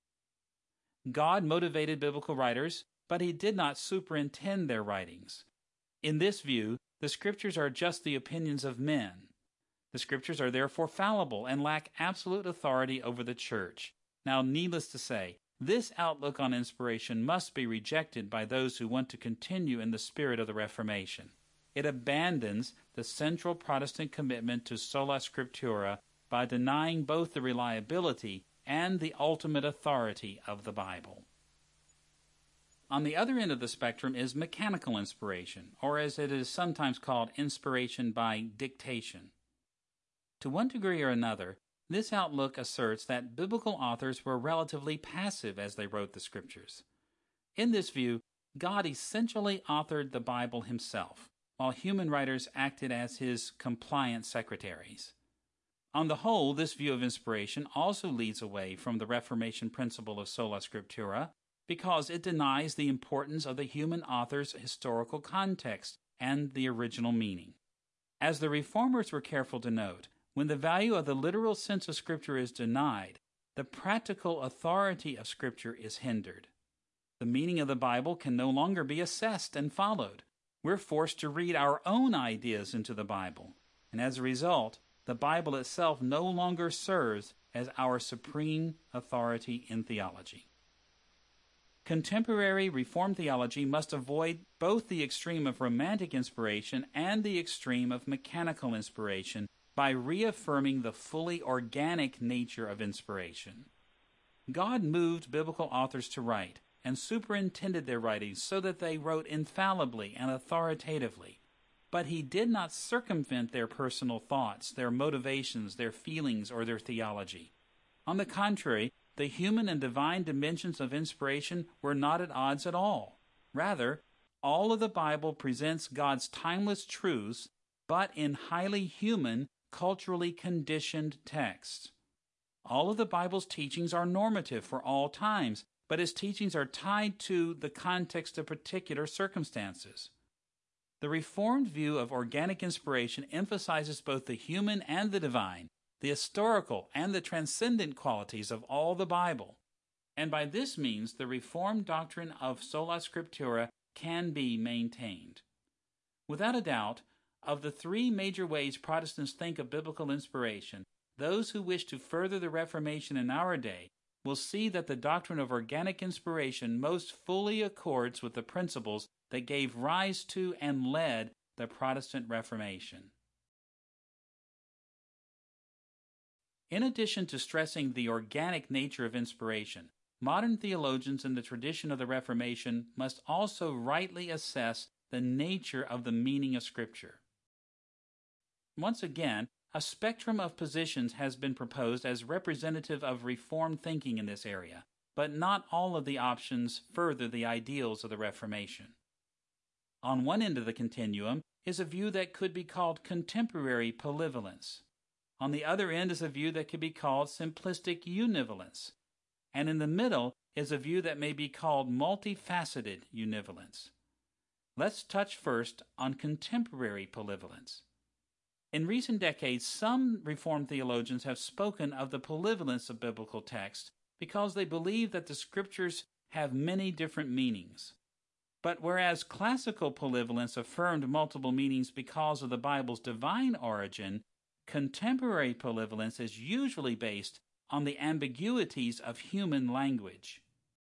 God motivated biblical writers, but he did not superintend their writings. In this view, the Scriptures are just the opinions of men. The Scriptures are therefore fallible and lack absolute authority over the church. Now, needless to say, this outlook on inspiration must be rejected by those who want to continue in the spirit of the Reformation. It abandons the central Protestant commitment to sola scriptura by denying both the reliability and the ultimate authority of the Bible. On the other end of the spectrum is mechanical inspiration, or as it is sometimes called, inspiration by dictation. To one degree or another, this outlook asserts that biblical authors were relatively passive as they wrote the Scriptures. In this view, God essentially authored the Bible himself, while human writers acted as his compliant secretaries. On the whole, this view of inspiration also leads away from the Reformation principle of sola scriptura because it denies the importance of the human author's historical context and the original meaning. As the Reformers were careful to note, when the value of the literal sense of Scripture is denied, the practical authority of Scripture is hindered. The meaning of the Bible can no longer be assessed and followed. We're forced to read our own ideas into the Bible, and as a result, the Bible itself no longer serves as our supreme authority in theology. Contemporary Reformed theology must avoid both the extreme of romantic inspiration and the extreme of mechanical inspiration by reaffirming the fully organic nature of inspiration. God moved biblical authors to write and superintended their writings so that they wrote infallibly and authoritatively. but he did not circumvent their personal thoughts, their motivations, their feelings, or their theology. On the contrary, the human and divine dimensions of inspiration were not at odds at all. Rather, all of the Bible presents God's timeless truths, but in highly human, culturally conditioned texts. All of the Bible's teachings are normative for all times, but its teachings are tied to the context of particular circumstances. The Reformed view of organic inspiration emphasizes both the human and the divine, the historical and the transcendent qualities of all the Bible. And by this means, the Reformed doctrine of sola scriptura can be maintained. Without a doubt, of the three major ways Protestants think of biblical inspiration, those who wish to further the Reformation in our day will see that the doctrine of organic inspiration most fully accords with the principles that gave rise to and led the Protestant Reformation. In addition to stressing the organic nature of inspiration, modern theologians in the tradition of the Reformation must also rightly assess the nature of the meaning of Scripture. Once again, a spectrum of positions has been proposed as representative of Reformed thinking in this area, but not all of the options further the ideals of the Reformation. On one end of the continuum is a view that could be called contemporary polyvalence. On the other end is a view that could be called simplistic univalence. And in the middle is a view that may be called multifaceted univalence. Let's touch first on contemporary polyvalence. In recent decades, some Reformed theologians have spoken of the polyvalence of biblical texts because they believe that the Scriptures have many different meanings. But whereas classical polyvalence affirmed multiple meanings because of the Bible's divine origin, contemporary polyvalence is usually based on the ambiguities of human language.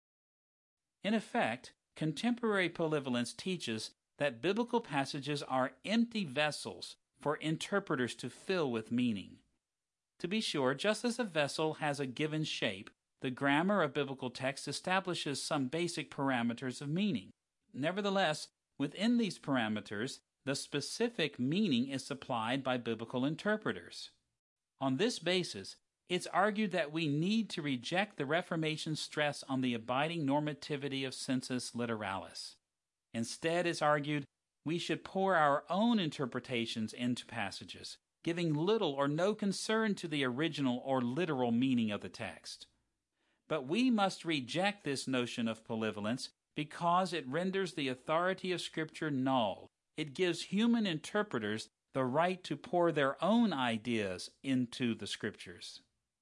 In effect, contemporary polyvalence teaches that biblical passages are empty vessels for interpreters to fill with meaning. To be sure, just as a vessel has a given shape, the grammar of biblical text establishes some basic parameters of meaning. Nevertheless, within these parameters, the specific meaning is supplied by biblical interpreters. On this basis, it's argued that we need to reject the Reformation's stress on the abiding normativity of sensus literalis. Instead, it's argued, we should pour our own interpretations into passages, giving little or no concern to the original or literal meaning of the text. But we must reject this notion of polyvalence because it renders the authority of Scripture null. It gives human interpreters the right to pour their own ideas into the Scriptures.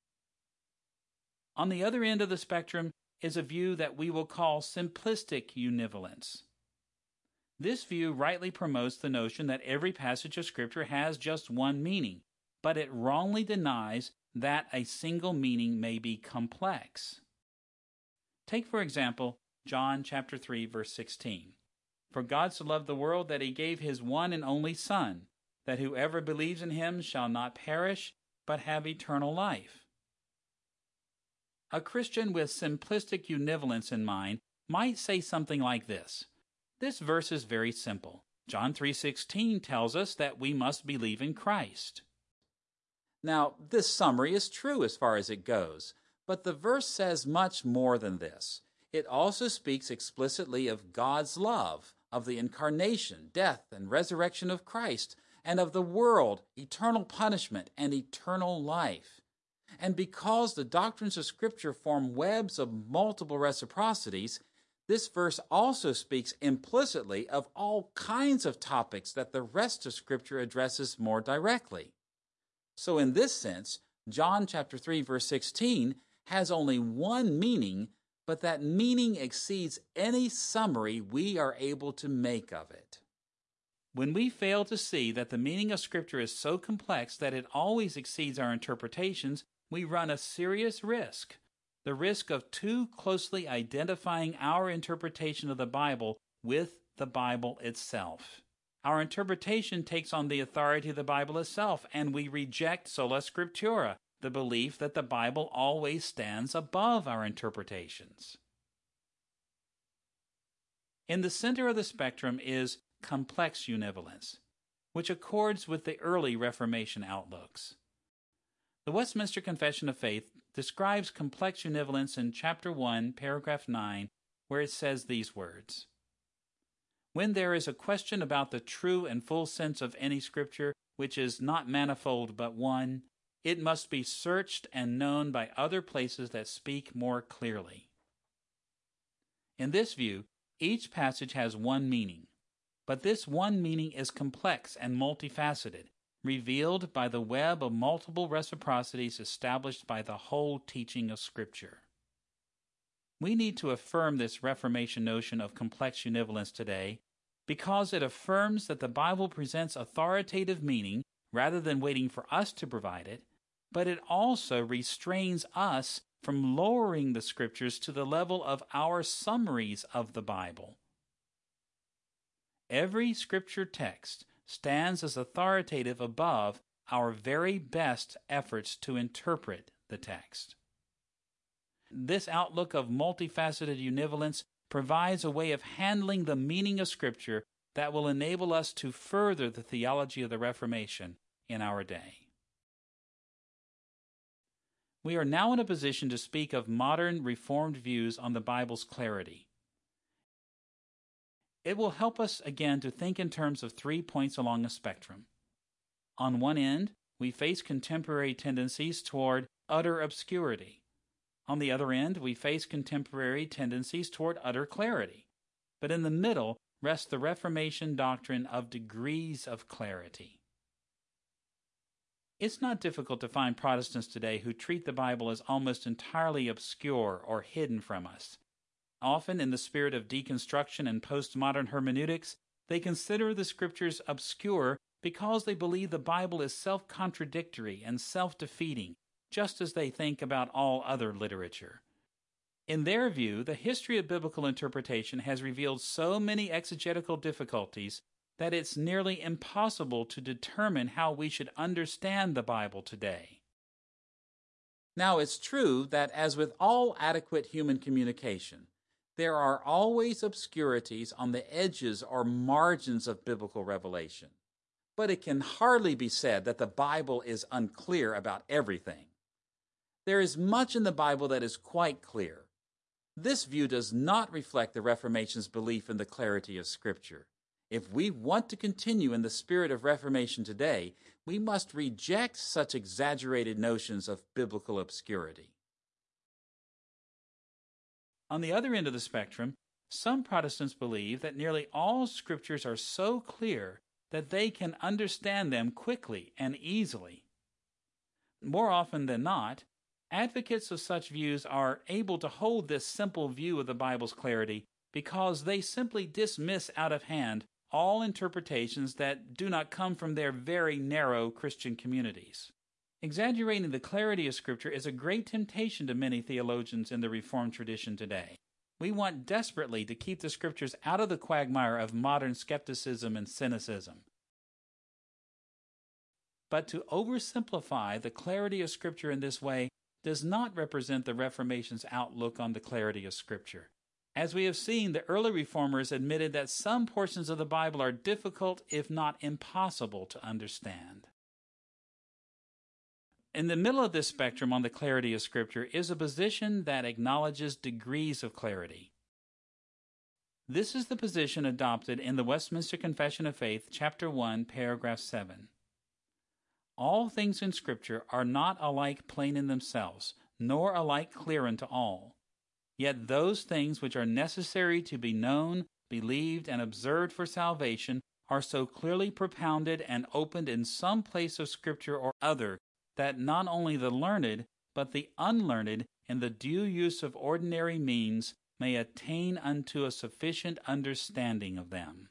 On the other end of the spectrum is a view that we will call simplistic univalence. This view rightly promotes the notion that every passage of Scripture has just one meaning, but it wrongly denies that a single meaning may be complex. Take, for example, John chapter three, verse sixteen. For God so loved the world that he gave his one and only Son, that whoever believes in him shall not perish, but have eternal life. A Christian with simplistic univalence in mind might say something like this. This verse is very simple. John three sixteen tells us that we must believe in Christ. Now, this summary is true as far as it goes, but the verse says much more than this. It also speaks explicitly of God's love, of the incarnation, death, and resurrection of Christ, and of the world, eternal punishment, and eternal life. And because the doctrines of Scripture form webs of multiple reciprocities, this verse also speaks implicitly of all kinds of topics that the rest of Scripture addresses more directly. So in this sense, John chapter three, verse sixteen has only one meaning, but that meaning exceeds any summary we are able to make of it. When we fail to see that the meaning of Scripture is so complex that it always exceeds our interpretations, we run a serious risk, the risk of too closely identifying our interpretation of the Bible with the Bible itself. Our interpretation takes on the authority of the Bible itself, and we reject sola scriptura, the belief that the Bible always stands above our interpretations. In the center of the spectrum is complex univalence. which accords with the early Reformation outlooks. The Westminster Confession of Faith describes complex univalence in chapter one, paragraph nine, where it says these words: "When there is a question about the true and full sense of any scripture, which is not manifold but one, it must be searched and known by other places that speak more clearly." In this view, each passage has one meaning, but this one meaning is complex and multifaceted, revealed by the web of multiple reciprocities established by the whole teaching of Scripture. We need to affirm this Reformation notion of complex univalence today because it affirms that the Bible presents authoritative meaning rather than waiting for us to provide it, but it also restrains us from lowering the Scriptures to the level of our summaries of the Bible. Every Scripture text stands as authoritative above our very best efforts to interpret the text. This outlook of multifaceted univalence provides a way of handling the meaning of Scripture that will enable us to further the theology of the Reformation in our day. We are now in a position to speak of modern Reformed views on the Bible's clarity. It will help us again to think in terms of three points along a spectrum. On one end, we face contemporary tendencies toward utter obscurity. On the other end, we face contemporary tendencies toward utter clarity. But in the middle rests the Reformation doctrine of degrees of clarity. It's not difficult to find Protestants today who treat the Bible as almost entirely obscure or hidden from us. Often, in the spirit of deconstruction and postmodern hermeneutics, they consider the Scriptures obscure because they believe the Bible is self-contradictory and self-defeating, just as they think about all other literature. In their view, the history of biblical interpretation has revealed so many exegetical difficulties that it's nearly impossible to determine how we should understand the Bible today. Now, it's true that, as with all adequate human communication, there are always obscurities on the edges or margins of biblical revelation. But it can hardly be said that the Bible is unclear about everything. There is much in the Bible that is quite clear. This view does not reflect the Reformation's belief in the clarity of Scripture. If we want to continue in the spirit of Reformation today, we must reject such exaggerated notions of biblical obscurity. On the other end of the spectrum, some Protestants believe that nearly all Scriptures are so clear that they can understand them quickly and easily. More often than not, advocates of such views are able to hold this simple view of the Bible's clarity because they simply dismiss out of hand all interpretations that do not come from their very narrow Christian communities. Exaggerating the clarity of Scripture is a great temptation to many theologians in the Reformed tradition today. We want desperately to keep the Scriptures out of the quagmire of modern skepticism and cynicism. But to oversimplify the clarity of Scripture in this way does not represent the Reformation's outlook on the clarity of Scripture. As we have seen, the early Reformers admitted that some portions of the Bible are difficult, if not impossible, to understand. In the middle of this spectrum on the clarity of Scripture is a position that acknowledges degrees of clarity. This is the position adopted in the Westminster Confession of Faith, chapter one, paragraph seven. All things in Scripture are not alike plain in themselves, nor alike clear unto all. Yet those things which are necessary to be known, believed, and observed for salvation are so clearly propounded and opened in some place of Scripture or other that not only the learned, but the unlearned, in the due use of ordinary means, may attain unto a sufficient understanding of them.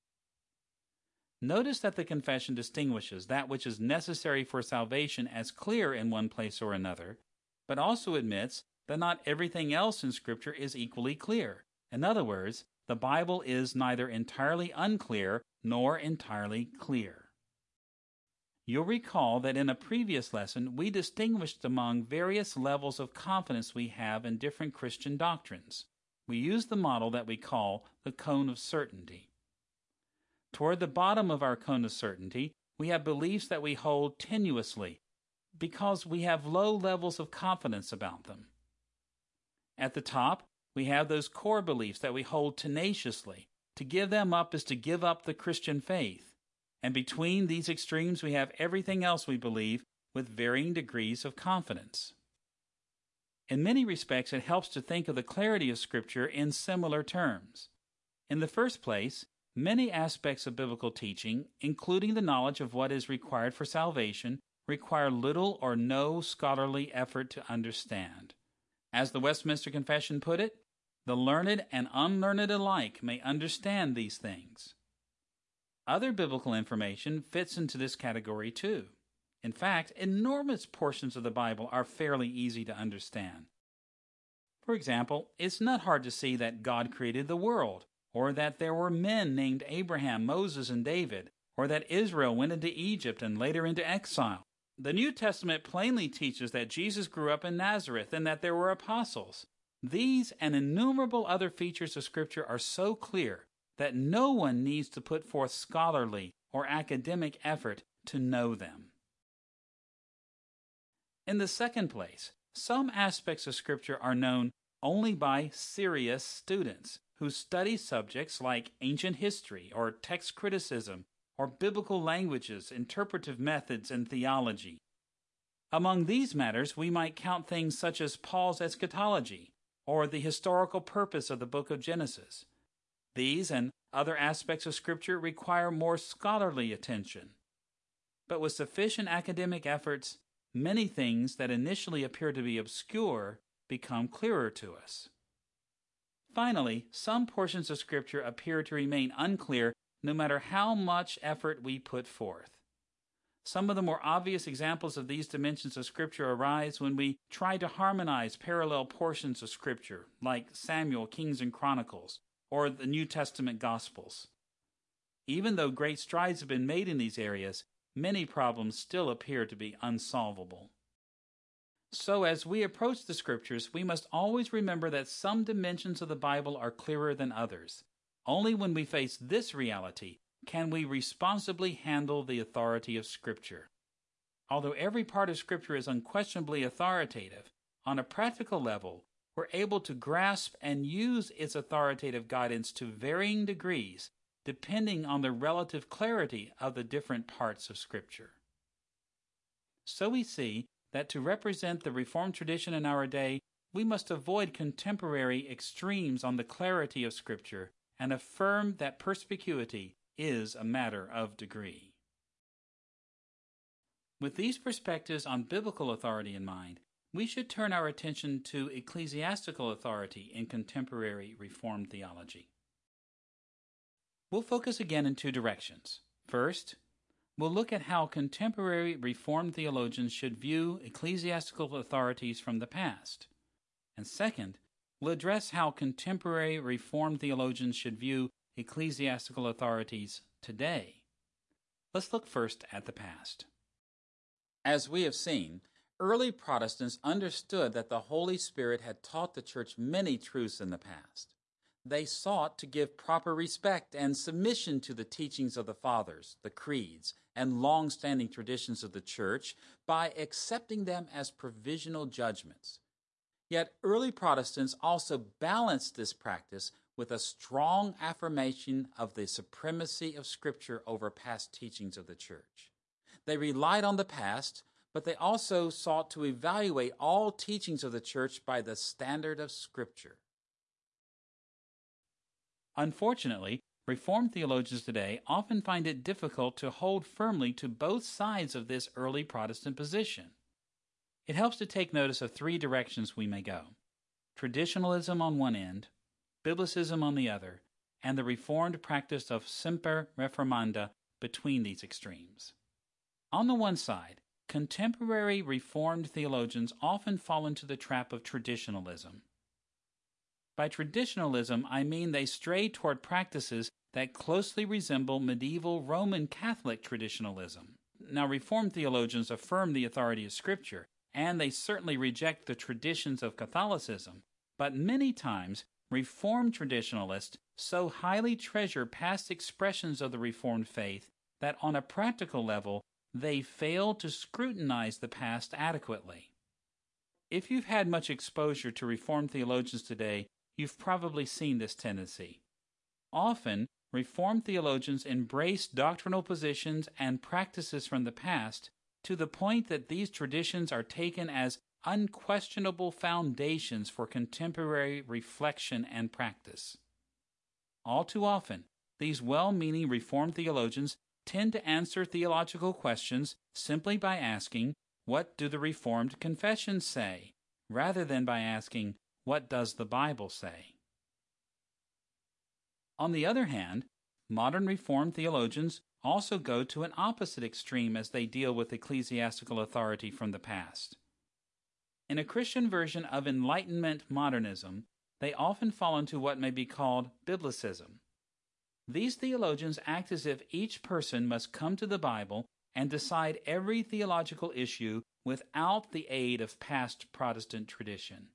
Notice that the confession distinguishes that which is necessary for salvation as clear in one place or another, but also admits that not everything else in Scripture is equally clear. In other words, the Bible is neither entirely unclear nor entirely clear. You'll recall that in a previous lesson we distinguished among various levels of confidence we have in different Christian doctrines. We used the model that we call the cone of certainty. Toward the bottom of our cone of certainty, we have beliefs that we hold tenuously because we have low levels of confidence about them. At the top, we have those core beliefs that we hold tenaciously. To give them up is to give up the Christian faith. And between these extremes, we have everything else we believe with varying degrees of confidence. In many respects, it helps to think of the clarity of Scripture in similar terms. In the first place, many aspects of biblical teaching, including the knowledge of what is required for salvation, require little or no scholarly effort to understand. As the Westminster Confession put it, the learned and unlearned alike may understand these things. Other biblical information fits into this category too. In fact, enormous portions of the Bible are fairly easy to understand. For example, it's not hard to see that God created the world, or that there were men named Abraham, Moses, and David, or that Israel went into Egypt and later into exile. The New Testament plainly teaches that Jesus grew up in Nazareth and that there were apostles. These and innumerable other features of Scripture are so clear that no one needs to put forth scholarly or academic effort to know them. In the second place, some aspects of Scripture are known only by serious students who study subjects like ancient history or text criticism or biblical languages, interpretive methods, and theology. Among these matters, we might count things such as Paul's eschatology or the historical purpose of the book of Genesis. These and other aspects of Scripture require more scholarly attention. But with sufficient academic efforts, many things that initially appear to be obscure become clearer to us. Finally, some portions of Scripture appear to remain unclear no matter how much effort we put forth. Some of the more obvious examples of these dimensions of Scripture arise when we try to harmonize parallel portions of Scripture, like Samuel, Kings, and Chronicles, or the New Testament Gospels. Even though great strides have been made in these areas, many problems still appear to be unsolvable. So as we approach the Scriptures, we must always remember that some dimensions of the Bible are clearer than others. Only when we face this reality can we responsibly handle the authority of Scripture. Although every part of Scripture is unquestionably authoritative, on a practical level, we're able to grasp and use its authoritative guidance to varying degrees, depending on the relative clarity of the different parts of Scripture. So we see that to represent the Reformed tradition in our day, we must avoid contemporary extremes on the clarity of Scripture and affirm that perspicuity is a matter of degree. With these perspectives on biblical authority in mind, we should turn our attention to ecclesiastical authority in contemporary Reformed theology. We'll focus again in two directions. First, we'll look at how contemporary Reformed theologians should view ecclesiastical authorities from the past. And second, we'll address how contemporary Reformed theologians should view ecclesiastical authorities today. Let's look first at the past. As we have seen, early Protestants understood that the Holy Spirit had taught the church many truths in the past. They sought to give proper respect and submission to the teachings of the Fathers, the creeds, and long-standing traditions of the church by accepting them as provisional judgments. Yet early Protestants also balanced this practice with a strong affirmation of the supremacy of Scripture over past teachings of the church. They relied on the past, but they also sought to evaluate all teachings of the church by the standard of Scripture. Unfortunately, Reformed theologians today often find it difficult to hold firmly to both sides of this early Protestant position. It helps to take notice of three directions we may go: traditionalism on one end, Biblicism on the other, and the Reformed practice of semper reformanda between these extremes. On the one side, contemporary Reformed theologians often fall into the trap of traditionalism. By traditionalism, I mean they stray toward practices that closely resemble medieval Roman Catholic traditionalism. Now, Reformed theologians affirm the authority of Scripture, and they certainly reject the traditions of Catholicism, but many times Reformed traditionalists so highly treasure past expressions of the Reformed faith that on a practical level they fail to scrutinize the past adequately. If you've had much exposure to Reformed theologians today, you've probably seen this tendency. Often, Reformed theologians embrace doctrinal positions and practices from the past to the point that these traditions are taken as unquestionable foundations for contemporary reflection and practice. All too often, these well-meaning Reformed theologians tend to answer theological questions simply by asking, "What do the Reformed confessions say?" rather than by asking, "What does the Bible say?" On the other hand, modern Reformed theologians also go to an opposite extreme as they deal with ecclesiastical authority from the past. In a Christian version of Enlightenment modernism, they often fall into what may be called biblicism. These theologians act as if each person must come to the Bible and decide every theological issue without the aid of past Protestant tradition.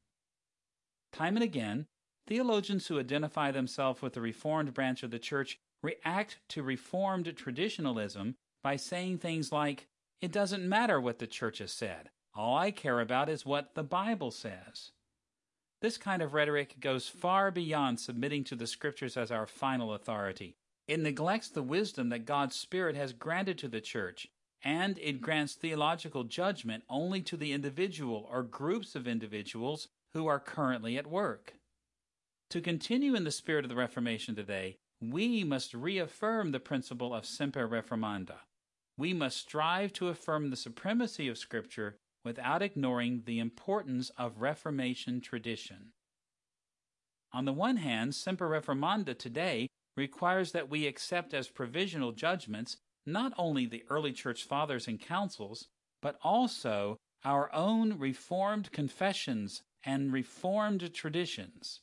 Time and again, theologians who identify themselves with the Reformed branch of the Church react to Reformed traditionalism by saying things like, "It doesn't matter what the Church has said. All I care about is what the Bible says." This kind of rhetoric goes far beyond submitting to the Scriptures as our final authority. It neglects the wisdom that God's Spirit has granted to the Church, and it grants theological judgment only to the individual or groups of individuals who are currently at work. To continue in the spirit of the Reformation today, we must reaffirm the principle of semper reformanda. We must strive to affirm the supremacy of Scripture without ignoring the importance of Reformation tradition. On the one hand, semper reformanda today requires that we accept as provisional judgments not only the early church fathers and councils, but also our own Reformed confessions and Reformed traditions.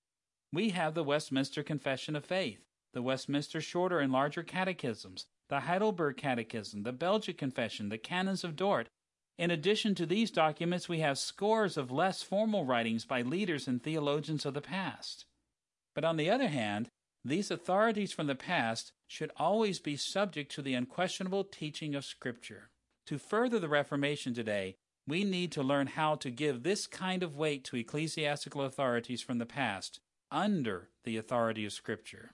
We have the Westminster Confession of Faith, the Westminster Shorter and Larger Catechisms, the Heidelberg Catechism, the Belgic Confession, the Canons of Dort. In addition to these documents, we have scores of less formal writings by leaders and theologians of the past. But on the other hand, these authorities from the past should always be subject to the unquestionable teaching of Scripture. To further the Reformation today, we need to learn how to give this kind of weight to ecclesiastical authorities from the past under the authority of Scripture.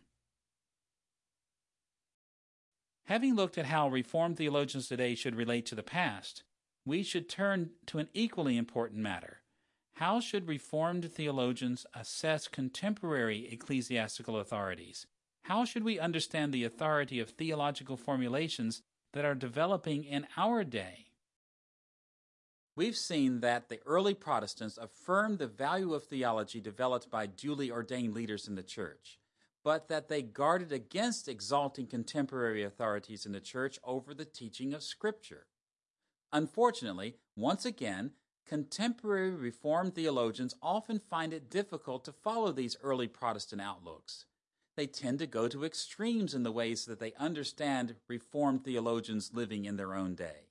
Having looked at how Reformed theologians today should relate to the past, we should turn to an equally important matter. How should Reformed theologians assess contemporary ecclesiastical authorities? How should we understand the authority of theological formulations that are developing in our day? We've seen that the early Protestants affirmed the value of theology developed by duly ordained leaders in the church, but that they guarded against exalting contemporary authorities in the church over the teaching of Scripture. Unfortunately, once again, contemporary Reformed theologians often find it difficult to follow these early Protestant outlooks. They tend to go to extremes in the ways that they understand Reformed theologians living in their own day.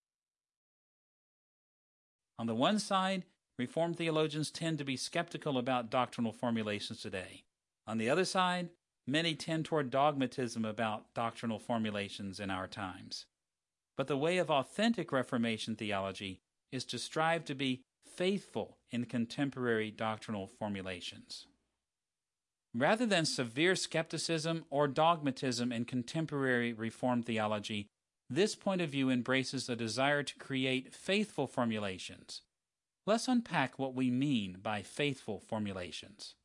On the one side, Reformed theologians tend to be skeptical about doctrinal formulations today. On the other side, many tend toward dogmatism about doctrinal formulations in our times. But the way of authentic Reformation theology is to strive to be faithful in contemporary doctrinal formulations. Rather than severe skepticism or dogmatism in contemporary Reformed theology, this point of view embraces a desire to create faithful formulations. Let's unpack what we mean by faithful formulations.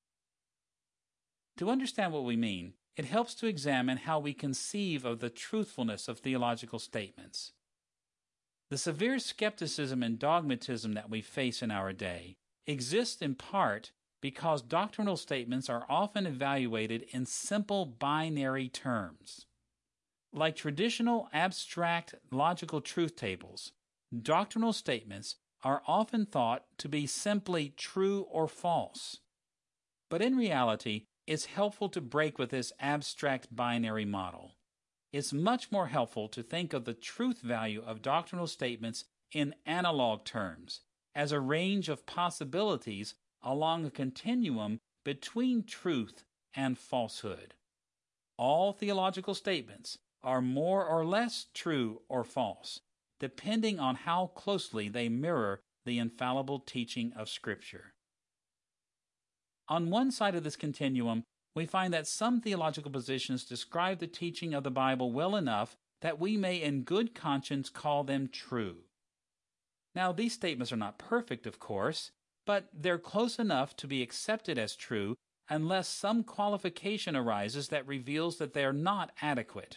To understand what we mean, it helps to examine how we conceive of the truthfulness of theological statements. The severe skepticism and dogmatism that we face in our day exists in part because doctrinal statements are often evaluated in simple binary terms. Like traditional abstract logical truth tables, doctrinal statements are often thought to be simply true or false. But in reality, it's helpful to break with this abstract binary model. It's much more helpful to think of the truth value of doctrinal statements in analog terms, as a range of possibilities along a continuum between truth and falsehood. All theological statements are more or less true or false, depending on how closely they mirror the infallible teaching of Scripture. On one side of this continuum, we find that some theological positions describe the teaching of the Bible well enough that we may in good conscience call them true. Now, these statements are not perfect, of course, but they're close enough to be accepted as true unless some qualification arises that reveals that they are not adequate.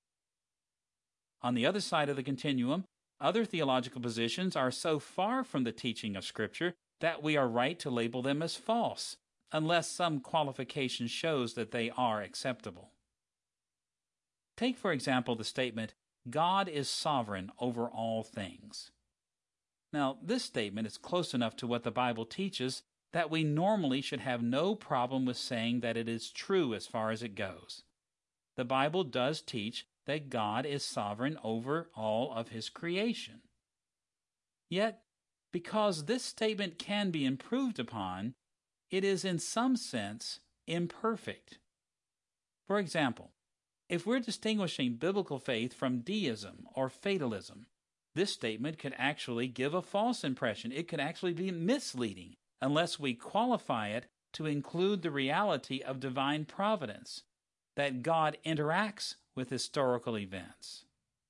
On the other side of the continuum, other theological positions are so far from the teaching of Scripture that we are right to label them as false, unless some qualification shows that they are acceptable. Take, for example, the statement, God is sovereign over all things. Now, this statement is close enough to what the Bible teaches that we normally should have no problem with saying that it is true as far as it goes. The Bible does teach that God is sovereign over all of His creation. Yet, because this statement can be improved upon, it is in some sense imperfect. For example, if we're distinguishing biblical faith from deism or fatalism, this statement could actually give a false impression. It could actually be misleading unless we qualify it to include the reality of divine providence, that God interacts with historical events.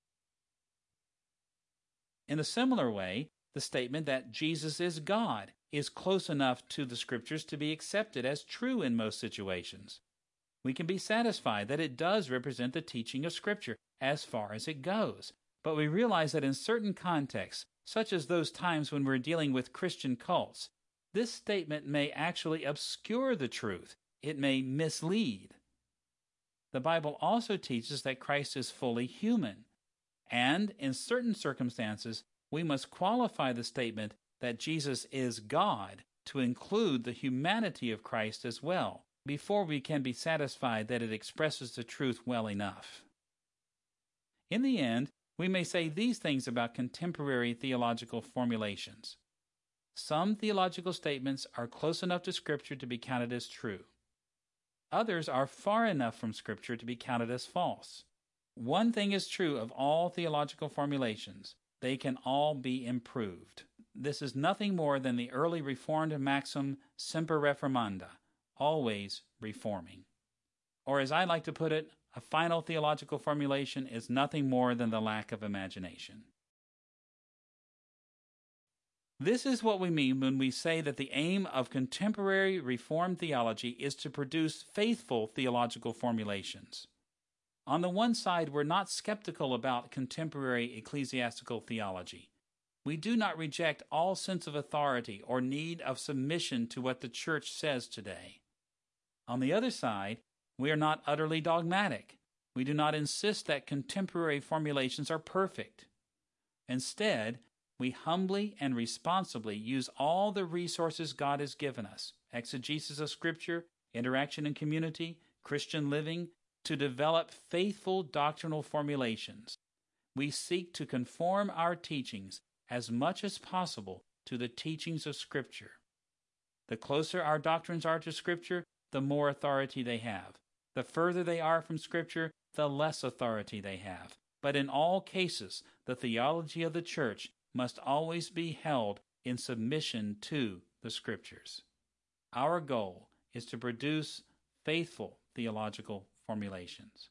In a similar way, the statement that Jesus is God is close enough to the Scriptures to be accepted as true in most situations. We can be satisfied that it does represent the teaching of Scripture as far as it goes. But we realize that in certain contexts, such as those times when we're dealing with Christian cults, this statement may actually obscure the truth. It may mislead. The Bible also teaches that Christ is fully human, and in certain circumstances, we must qualify the statement that Jesus is God to include the humanity of Christ as well, before we can be satisfied that it expresses the truth well enough. In the end, we may say these things about contemporary theological formulations. Some theological statements are close enough to Scripture to be counted as true. Others are far enough from Scripture to be counted as false. One thing is true of all theological formulations: they can all be improved. This is nothing more than the early Reformed maxim, semper reformanda, always reforming. Or as I like to put it, a final theological formulation is nothing more than the lack of imagination. This is what we mean when we say that the aim of contemporary Reformed theology is to produce faithful theological formulations. On the one side, we're not skeptical about contemporary ecclesiastical theology. We do not reject all sense of authority or need of submission to what the Church says today. On the other side, we are not utterly dogmatic. We do not insist that contemporary formulations are perfect. Instead, we humbly and responsibly use all the resources God has given us, exegesis of Scripture, interaction in community, Christian living, to develop faithful doctrinal formulations. We seek to conform our teachings as much as possible to the teachings of Scripture. The closer our doctrines are to Scripture, the more authority they have. The further they are from Scripture, the less authority they have. But in all cases, the theology of the Church must always be held in submission to the Scriptures. Our goal is to produce faithful theological formulations.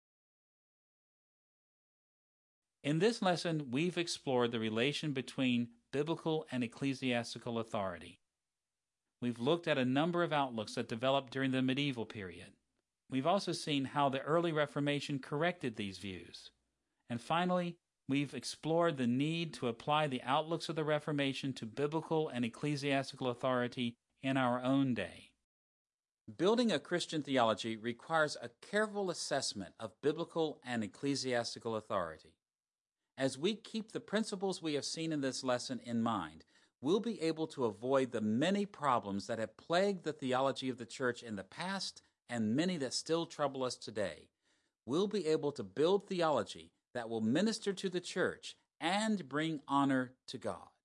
In this lesson, we've explored the relation between biblical and ecclesiastical authority. We've looked at a number of outlooks that developed during the medieval period. We've also seen how the early Reformation corrected these views. And finally, we've explored the need to apply the outlooks of the Reformation to biblical and ecclesiastical authority in our own day. Building a Christian theology requires a careful assessment of biblical and ecclesiastical authority. As we keep the principles we have seen in this lesson in mind, we'll be able to avoid the many problems that have plagued the theology of the Church in the past and many that still trouble us today. We'll be able to build theology that will minister to the Church and bring honor to God.